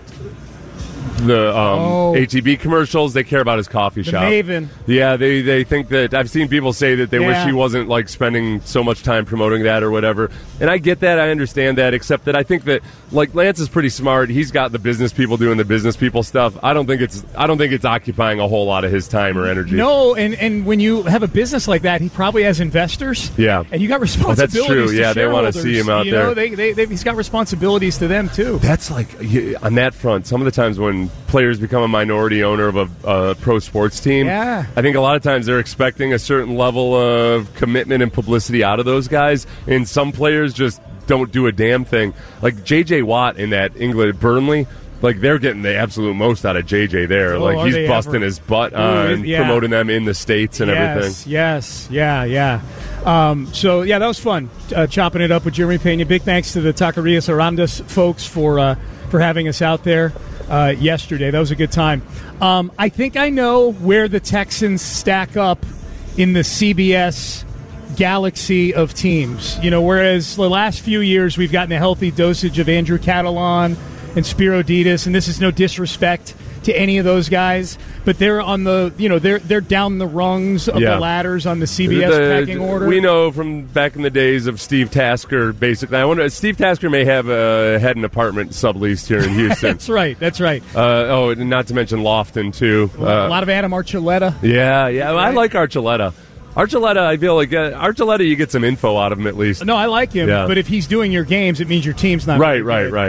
ATB commercials. They care about his coffee shop. Maven. Yeah, they think that. I've seen people say that they wish he wasn't like spending so much time promoting that or whatever. And I get that. I understand that. Except that I think that like Lance is pretty smart. He's got the business people doing the business people stuff. I don't think it's occupying a whole lot of his time or energy. No, and when you have a business like that, he probably has investors. Yeah, and you got responsibilities. That's true. To yeah, they want to see him out there. He's got responsibilities to them too. That's like on that front. Some of the times when players become a minority owner of a pro sports team, I think a lot of times they're expecting a certain level of commitment and publicity out of those guys, and some players just don't do a damn thing. Like J.J. Watt in that England Burnley, like they're getting the absolute most out of J.J. there. Oh, like he's busting his butt on promoting them in the States and everything. Yes, yeah. So that was fun chopping it up with Jeremy Pena. Big thanks to the Taquerias Arandas folks for having us out there yesterday. That was a good time. I think I know where the Texans stack up in the CBS galaxy of teams. You know, whereas the last few years we've gotten a healthy dosage of Andrew Catalan and Spiro Ditas, and this is no disrespect to any of those guys, but they're on the, they're down the rungs of the ladders on the CBS pecking order. We know from back in the days of Steve Tasker, basically. I wonder, Steve Tasker may have had an apartment subleased here in Houston. That's right. And not to mention Lofton, too. A lot of Adam Archuleta. Yeah. I like Archuleta. I feel like Archuleta, you get some info out of him at least. No, I like him, but if he's doing your games, it means your team's not right.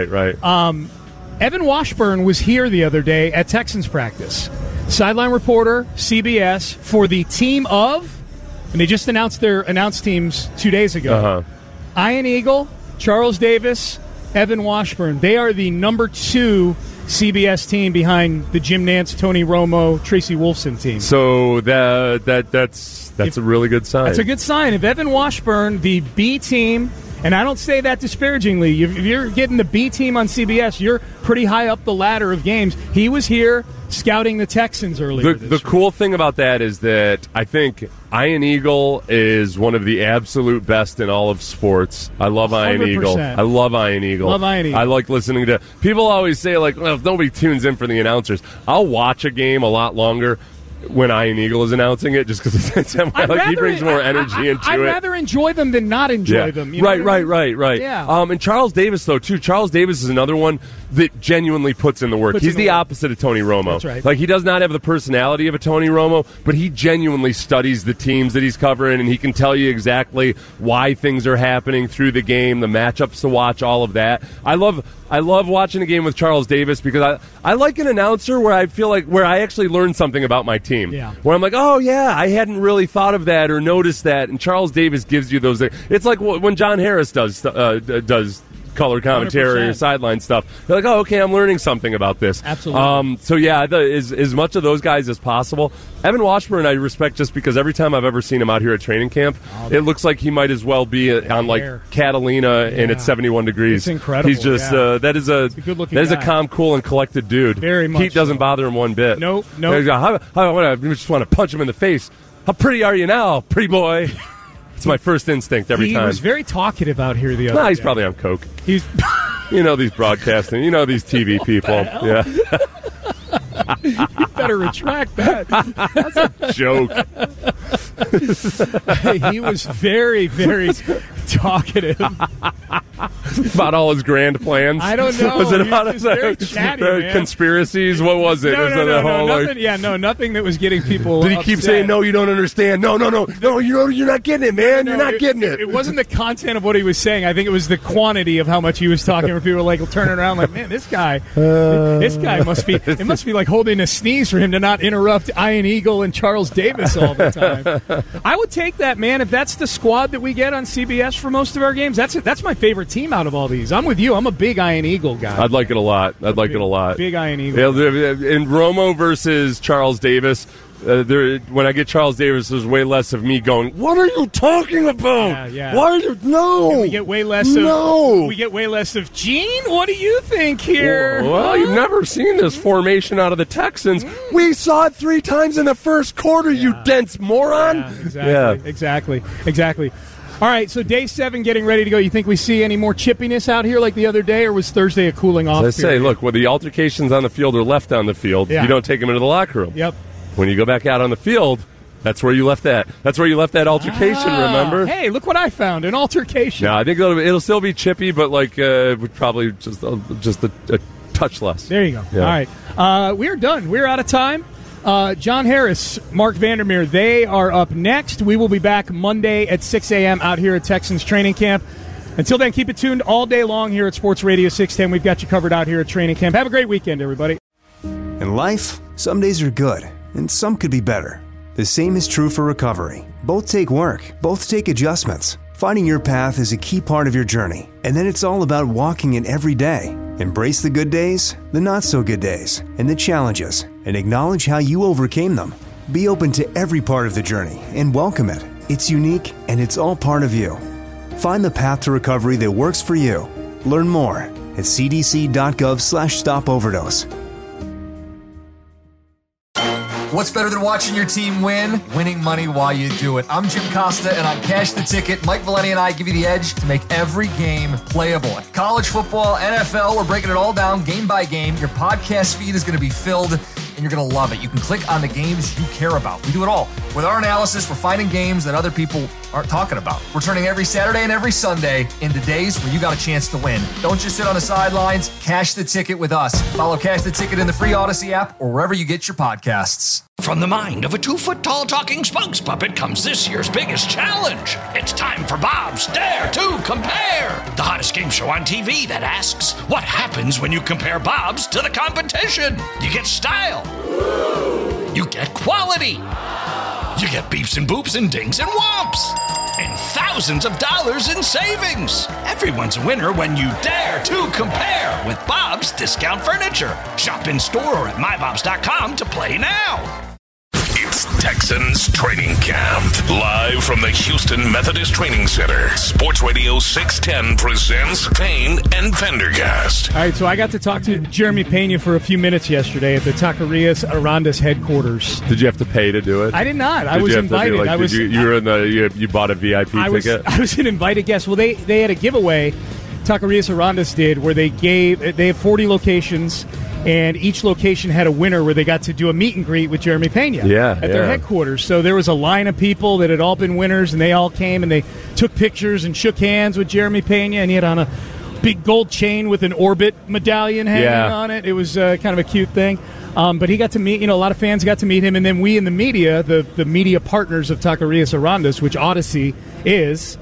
Evan Washburn was here the other day at Texans practice. Sideline reporter, CBS, for the team of, and they just announced their teams 2 days ago. Ian Eagle, Charles Davis, Evan Washburn. They are the number 2 CBS team behind the Jim Nantz, Tony Romo, Tracy Wolfson team. So that's a really good sign. That's a good sign. If Evan Washburn, the B team, and I don't say that disparagingly, if you're getting the B team on CBS, you're pretty high up the ladder of games. He was here scouting the Texans earlier this The week. cool thing about that is that I think Ian Eagle is one of the absolute best in all of sports. I love Ian Eagle. I love Ian Eagle. I like listening to people always say, like, well, if nobody tunes in for the announcers, I'll watch a game a lot longer when Ian Eagle is announcing it, just because he brings more energy into I'd it. I'd rather enjoy them than not enjoy them. You know Right. Yeah. And Charles Davis, though, too. Charles Davis is another one that genuinely puts in the work. He's the opposite of Tony Romo. That's right. Like, he does not have the personality of a Tony Romo, but he genuinely studies the teams that he's covering, and he can tell you exactly why things are happening through the game, the matchups to watch, all of that. I love watching a game with Charles Davis because I like an announcer where I feel like where I actually learn something about my team. Yeah. Where I'm like, oh, yeah, I hadn't really thought of that or noticed that. And Charles Davis gives you those things. It's like when John Harris does color commentary 100%. or sideline stuff. They're like, oh, okay, I'm learning something about this. Absolutely. So, yeah, as much of those guys as possible. Evan Washburn, I respect just because every time I've ever seen him out here at training camp, it looks like he might as well be on, like, Catalina and it's 71 degrees. It's incredible. He's just, that is a calm, cool, and collected dude. Very much Heat doesn't bother him one bit. Nope. I just want to punch him in the face. How pretty are you now, pretty boy? It's my first instinct every time. He was very talkative out here the other day. He's probably on coke. He's, these broadcasting. These TV people. Yeah. You better retract that. That's a joke. He was very, very talkative. About all his grand plans. I don't know. Was it about his very chatty, man. Conspiracies? What was it? Nothing that was getting people. Did he keep saying, "No, you don't understand"? No, you're not getting it, man. You're not getting it. It wasn't the content of what he was saying. I think it was the quantity of how much he was talking. Where people were like turning around, like, "Man, this guy must be." It must be like holding a sneeze for him to not interrupt Ian Eagle and Charles Davis all the time. I would take that, man. If that's the squad that we get on CBS for most of our games, that's my favorite team out of all these. I'm with you. I'm a big Ian Eagle guy. I'd like it a lot. Big Ian Eagle. In Romo versus Charles Davis, when I get Charles Davis, there's way less of me going, "What are you talking about? Yeah. Why are you no?" We get way less. We get way less of Gene. What do you think here? Well, you've never seen this formation out of the Texans. We saw it 3 times in the first quarter. You dense moron. Exactly. All right, so day 7 getting ready to go. You think we see any more chippiness out here like the other day, or was Thursday a cooling off period? Say, look, when the altercations on the field are left on the field, you don't take them into the locker room. Yep. When you go back out on the field, that's where you left that. That's where you left that altercation, remember? Hey, look what I found, an altercation. No, I think it'll still be chippy, but probably just a touch less. There you go. Yeah. All right. We're done. We're out of time. John Harris, Mark Vandermeer, they are up next. We will be back Monday at 6 a.m. out here at Texans training camp. Until then, keep it tuned all day long here at Sports Radio 610. We've got you covered out here at training camp. Have a great weekend, everybody. In life, some days are good, and some could be better. The same is true for recovery. Both take work. Both take adjustments. Finding your path is a key part of your journey, and then it's all about walking it every day. Embrace the good days, the not-so-good days, and the challenges, and acknowledge how you overcame them. Be open to every part of the journey and welcome it. It's unique, and it's all part of you. Find the path to recovery that works for you. Learn more at cdc.gov/stopoverdose. What's better than watching your team win? Winning money while you do it. I'm Jim Costa, and on Cash the Ticket, Mike Valeni and I give you the edge to make every game playable. College football, NFL, we're breaking it all down game by game. Your podcast feed is going to be filled, and you're going to love it. You can click on the games you care about. We do it all. With our analysis, we're finding games that other people aren't talking about. We're turning every Saturday and every Sunday into days where you got a chance to win. Don't just sit on the sidelines. Cash the Ticket with us. Follow Cash the Ticket in the free Odyssey app or wherever you get your podcasts. From the mind of a 2-foot-tall talking spokes puppet comes this year's biggest challenge. It's time for Bob's Dare to Compare, the hottest game show on TV that asks, what happens when you compare Bob's to the competition? You get style. You get quality. You get beeps and boops and dings and whomps. And thousands of dollars in savings. Everyone's a winner when you dare to compare with Bob's Discount Furniture. Shop in store or at mybobs.com to play now. It's Texans Training Camp. Live from the Houston Methodist Training Center. Sports Radio 610 presents Payne and Pendergast. All right, so I got to talk to Jeremy Pena for a few minutes yesterday at the Taquerias Arandas headquarters. Did you have to pay to do it? I did not. I was invited. You bought a VIP ticket? I was an invited guest. Well, they had a giveaway, Taquerias Arandas did, where they have 40 locations, and each location had a winner where they got to do a meet and greet with Jeremy Pena at their headquarters. So there was a line of people that had all been winners, and they all came and they took pictures and shook hands with Jeremy Pena, and he had on a big gold chain with an Orbit medallion hanging on it. It was kind of a cute thing. But he got to meet, a lot of fans got to meet him, and then we in the media, the media partners of Taquerias Arandas, which Odyssey is,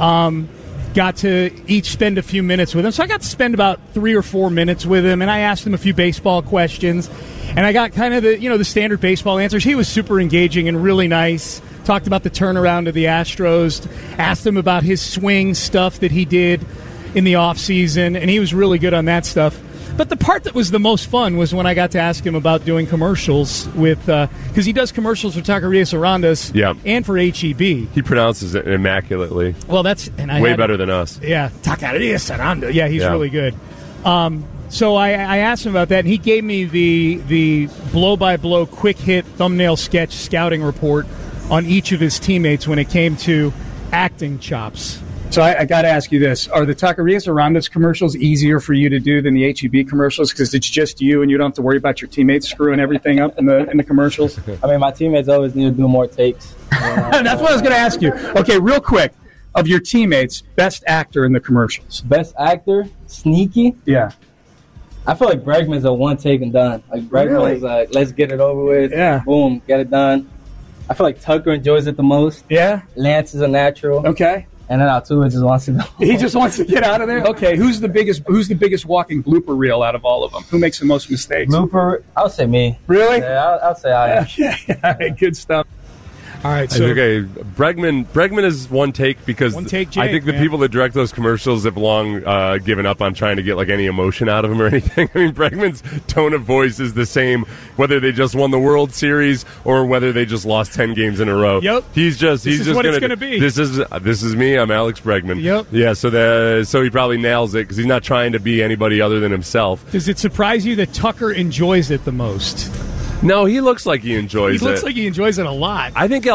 got to each spend a few minutes with him. So I got to spend about 3 or 4 minutes with him, and I asked him a few baseball questions, and I got kind of the standard baseball answers. He was super engaging and really nice. Talked about the turnaround of the Astros, asked him about his swing stuff that he did in the off season, and he was really good on that stuff. But the part that was the most fun was when I got to ask him about doing commercials with, because he does commercials for Taquerias Arandas and for HEB. He pronounces it immaculately. Well, that's way better than us. Yeah, Taquerias Arandas. Yeah, he's really good. So I asked him about that, and he gave me the blow-by-blow, quick-hit thumbnail sketch scouting report on each of his teammates when it came to acting chops. So I got to ask you this. Are the Taquerias Arandas commercials easier for you to do than the HEB commercials because it's just you and you don't have to worry about your teammates screwing everything up in the commercials? I mean, my teammates always need to do more takes. That's what I was going to ask you. Okay, real quick. Of your teammates, best actor in the commercials? Best actor? Sneaky? Yeah. I feel like Bregman's a one take and done. Like Bregman is like, let's get it over with. Yeah. Boom, get it done. I feel like Tucker enjoys it the most. Yeah. Lance is a natural. Okay. And then Altua just wants to go. He just wants to get out of there? Okay, who's the biggest walking blooper reel out of all of them? Who makes the most mistakes? Blooper? I would say me. Really? Yeah, I'll say I am. Yeah, good stuff. All right, so okay, Bregman is one take because Jake, I think the people that direct those commercials have long given up on trying to get like any emotion out of him or anything. I mean, Bregman's tone of voice is the same whether they just won the World Series or whether they just lost 10 games in a row. Yep, he's just what it's going to be. This is me. I'm Alex Bregman. Yep. Yeah. So he probably nails it because he's not trying to be anybody other than himself. Does it surprise you that Tucker enjoys it the most? No, he looks like he enjoys it. He looks like he enjoys it a lot. I think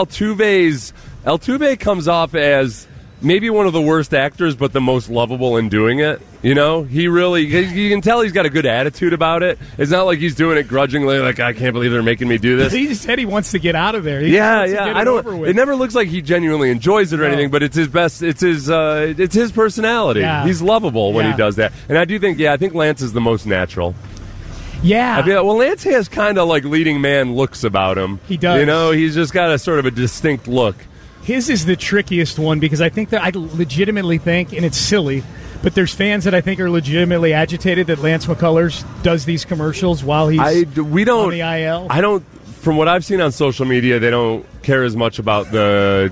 Altuve comes off as maybe one of the worst actors, but the most lovable in doing it. You know, you can tell he's got a good attitude about it. It's not like he's doing it grudgingly, like, I can't believe they're making me do this. He just said he wants to get out of there. It never looks like he genuinely enjoys it or anything, but it's his best, it's his personality. Yeah. He's lovable when he does that. And I think Lance is the most natural. Yeah. Lance has kind of like leading man looks about him. He does. You know, he's just got a sort of a distinct look. His is the trickiest one because I legitimately think, and it's silly, but there's fans that I think are legitimately agitated that Lance McCullers does these commercials while he's on the IL. From what I've seen on social media, they don't care as much about the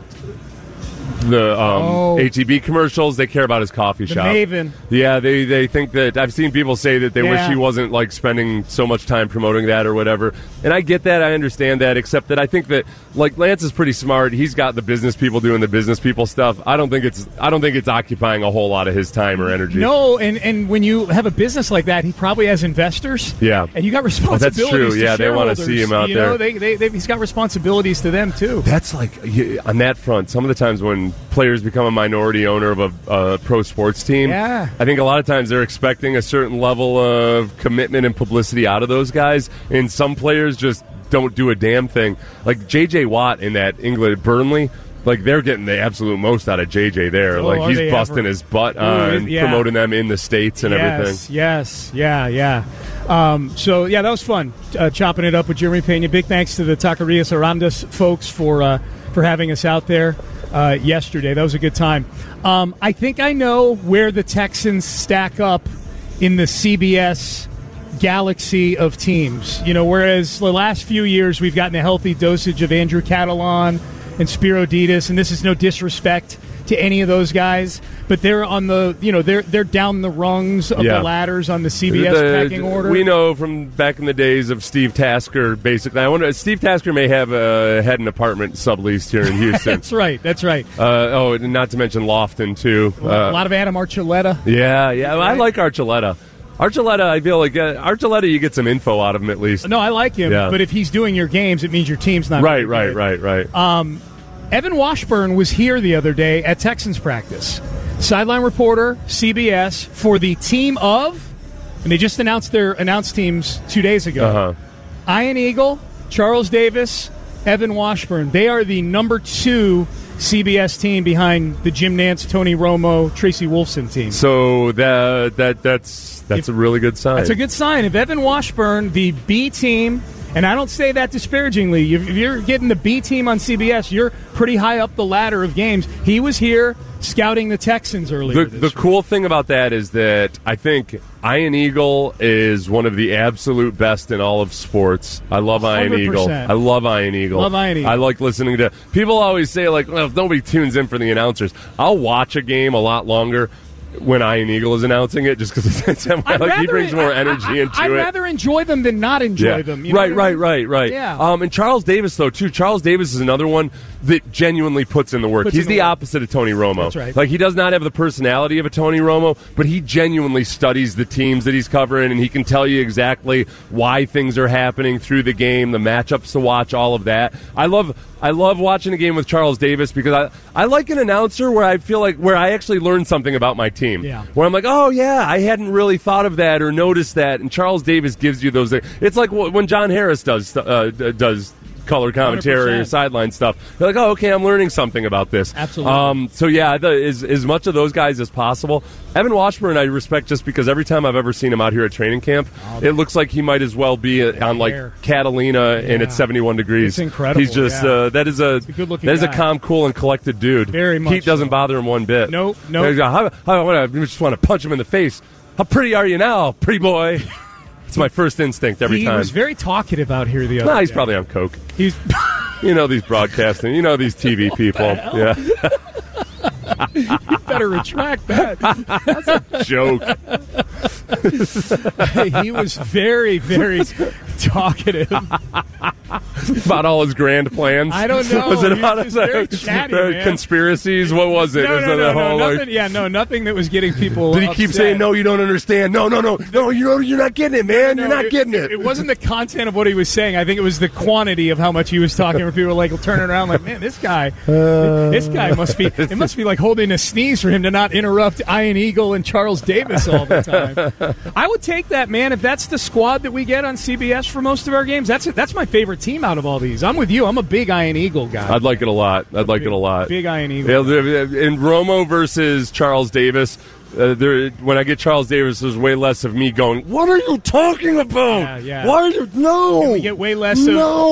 HEB commercials. They care about his coffee shop. Maven. Yeah, they think that. I've seen people say that they wish he wasn't like spending so much time promoting that or whatever. And I get that. I understand that. Except that I think that like Lance is pretty smart. He's got the business people doing the business people stuff. I don't think it's occupying a whole lot of his time or energy. No, and when you have a business like that, he probably has investors. Yeah, and you got responsibilities. That's true. Yeah, they want to see him out there. He's got responsibilities to them too. That's like on that front. Some of the times when players become a minority owner of a pro sports team, I think a lot of times they're expecting a certain level of commitment and publicity out of those guys, and some players just don't do a damn thing. Like J.J. Watt in that England Burnley, like they're getting the absolute most out of JJ there. Oh, like he's busting his butt on promoting them in the States and everything. Yes, yeah. So that was fun chopping it up with Jeremy Pena. Big thanks to the Taquerias Arandas folks for having us out there yesterday. That was a good time. I think I know where the Texans stack up in the CBS galaxy of teams. You know, whereas the last few years we've gotten a healthy dosage of Andrew Catalan and Spiro Dedes, and this is no disrespect to any of those guys, but they're on the, they're down the rungs of the ladders on the CBS pecking order. We know from back in the days of Steve Tasker, basically. I wonder, Steve Tasker may have had an apartment subleased here in Houston. That's right. Not to mention Lofton, too. A lot of Adam Archuleta. Yeah. I like Archuleta. Archuleta, I feel like Archuleta, you get some info out of him at least. No, I like him, but if he's doing your games, it means your team's not right. Evan Washburn was here the other day at Texans practice. Sideline reporter, CBS, for the team of, and they just announced their teams 2 days ago. Ian Eagle, Charles Davis, Evan Washburn. They are the number 2 CBS team behind the Jim Nantz, Tony Romo, Tracy Wolfson team. So that's a really good sign. That's a good sign. If Evan Washburn, the B team, and I don't say that disparagingly, if you're getting the B team on CBS, you're pretty high up the ladder of games. He was here scouting the Texans earlier this The cool thing about that is that I think Ian Eagle is one of the absolute best in all of sports. I love 100%. Ian Eagle. I love Ian Eagle. I like listening to... People always say, like, well, if nobody tunes in for the announcers, I'll watch a game a lot longer when Ian Eagle is announcing it, just because he brings more energy into I'd it. I'd rather enjoy them than not enjoy them. You know Right. Yeah. And Charles Davis, though, too. Charles Davis is another one that genuinely puts in the work. He's the opposite of Tony Romo. That's right. Like, he does not have the personality of a Tony Romo, but he genuinely studies the teams that he's covering, and he can tell you exactly why things are happening through the game, the matchups to watch, all of that. I love watching a game with Charles Davis because I like an announcer where I feel like where I actually learn something about my team. Yeah. Where I'm like, oh, yeah, I hadn't really thought of that or noticed that, and Charles Davis gives you those. It's like when John Harris does color commentary 100%. Or sideline stuff. They're like, oh, okay, I'm learning something about this. Absolutely. So, yeah, as much of those guys as possible. Evan Washburn I respect just because every time I've ever seen him out here at training camp, it looks like he might as well be on, like, Catalina and it's 71 degrees. It's incredible. He's just, that is a calm, cool, and collected dude. Very much Heat doesn't bother him one bit. Nope. I just want to punch him in the face. How pretty are you now, pretty boy? It's my first instinct every time. He was very talkative out here the other day. He's probably on coke. He's, these broadcasting, these TV people. Yeah. You better retract that. That's a joke. He was very, very talkative. About all his grand plans? I don't know. Was it about his very chatty, conspiracies? What was it? Nothing that was getting people Did he upset. keep saying, no, you don't understand? No, you're not getting it, man. You're not getting it. It wasn't the content of what he was saying. I think it was the quantity of how much he was talking where people were like turning around like, man, this guy must be, it must be like holding a sneeze for him to not interrupt Ian Eagle and Charles Davis all the time. I would take that, man. If that's the squad that we get on CBS for most of our games, that's my favorite team out of all these. I'm with you. I'm a big Ian Eagle guy. I'd like it a lot. Big Ian Eagle. In Romo versus Charles Davis, when I get Charles Davis, there's way less of me going, what are you talking about? Yeah. Why are you... No. And we get way less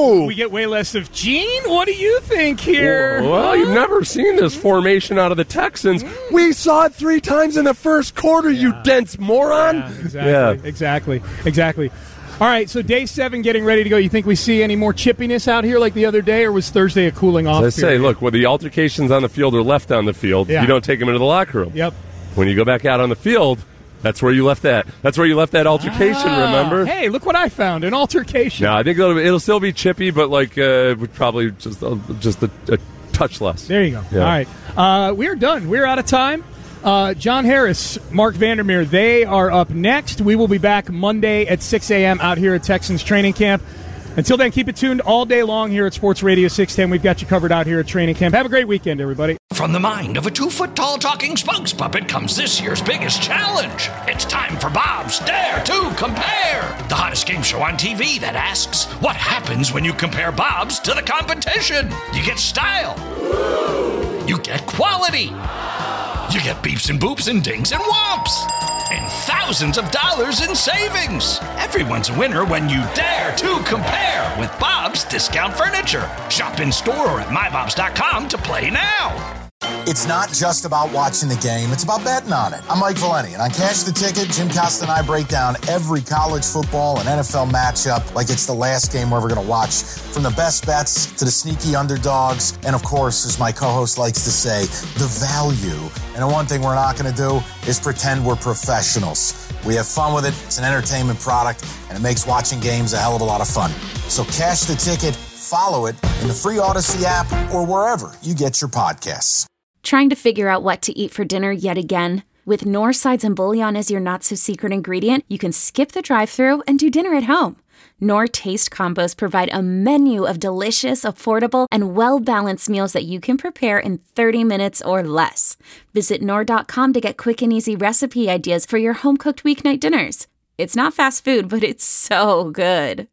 of Gene. What do you think here? Well, you've never seen this formation out of the Texans. We saw it 3 times in the first quarter, you dense moron. Exactly. All right, so day 7 getting ready to go. You think we see any more chippiness out here like the other day, or was Thursday a cooling off period? Look, when the altercations on the field are left on the field, you don't take them into the locker room. Yep. When you go back out on the field, that's where you left that. That's where you left that altercation, remember? Hey, look what I found, an altercation. No, I think it'll still be chippy, but probably just a touch less. There you go. Yeah. All right. We're done. We're out of time. John Harris, Mark Vandermeer, they are up next. We will be back Monday at 6 a.m. out here at Texans training camp. Until then, keep it tuned all day long here at Sports Radio 610. We've got you covered out here at training camp. Have a great weekend, everybody. From the mind of a 2-foot-tall talking spokes puppet comes this year's biggest challenge. It's time for Bob's Dare to Compare, the hottest game show on TV that asks, what happens when you compare Bob's to the competition? You get style. You get quality. You get beeps and boops and dings and whomps. And thousands of dollars in savings. Everyone's a winner when you dare to compare with Bob's Discount Furniture. Shop in store or at mybobs.com to play now. It's not just about watching the game, it's about betting on it. I'm Mike Valeni, and on Cash the Ticket, Jim Costa and I break down every college football and NFL matchup like it's the last game we're ever going to watch. From the best bets to the sneaky underdogs, and of course, as my co-host likes to say, the value. And the one thing we're not going to do is pretend we're professionals. We have fun with it, it's an entertainment product, and it makes watching games a hell of a lot of fun. So Cash the Ticket, follow it in the free Odyssey app or wherever you get your podcasts. Trying to figure out what to eat for dinner yet again? With Knorr sides and bouillon as your not-so-secret ingredient, you can skip the drive-thru and do dinner at home. Knorr Taste Combos provide a menu of delicious, affordable, and well-balanced meals that you can prepare in 30 minutes or less. Visit Knorr.com to get quick and easy recipe ideas for your home-cooked weeknight dinners. It's not fast food, but it's so good.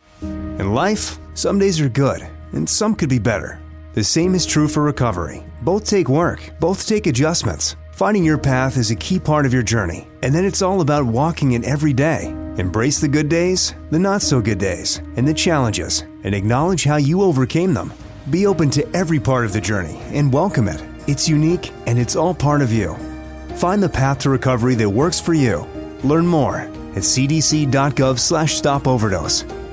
In life, some days are good, and some could be better. The same is true for recovery. Both take work, both take adjustments. Finding your path is a key part of your journey, and then it's all about walking it every day. Embrace the good days, the not-so-good days, and the challenges, and acknowledge how you overcame them. Be open to every part of the journey and welcome it. It's unique, and it's all part of you. Find the path to recovery that works for you. Learn more at cdc.gov/stopoverdose.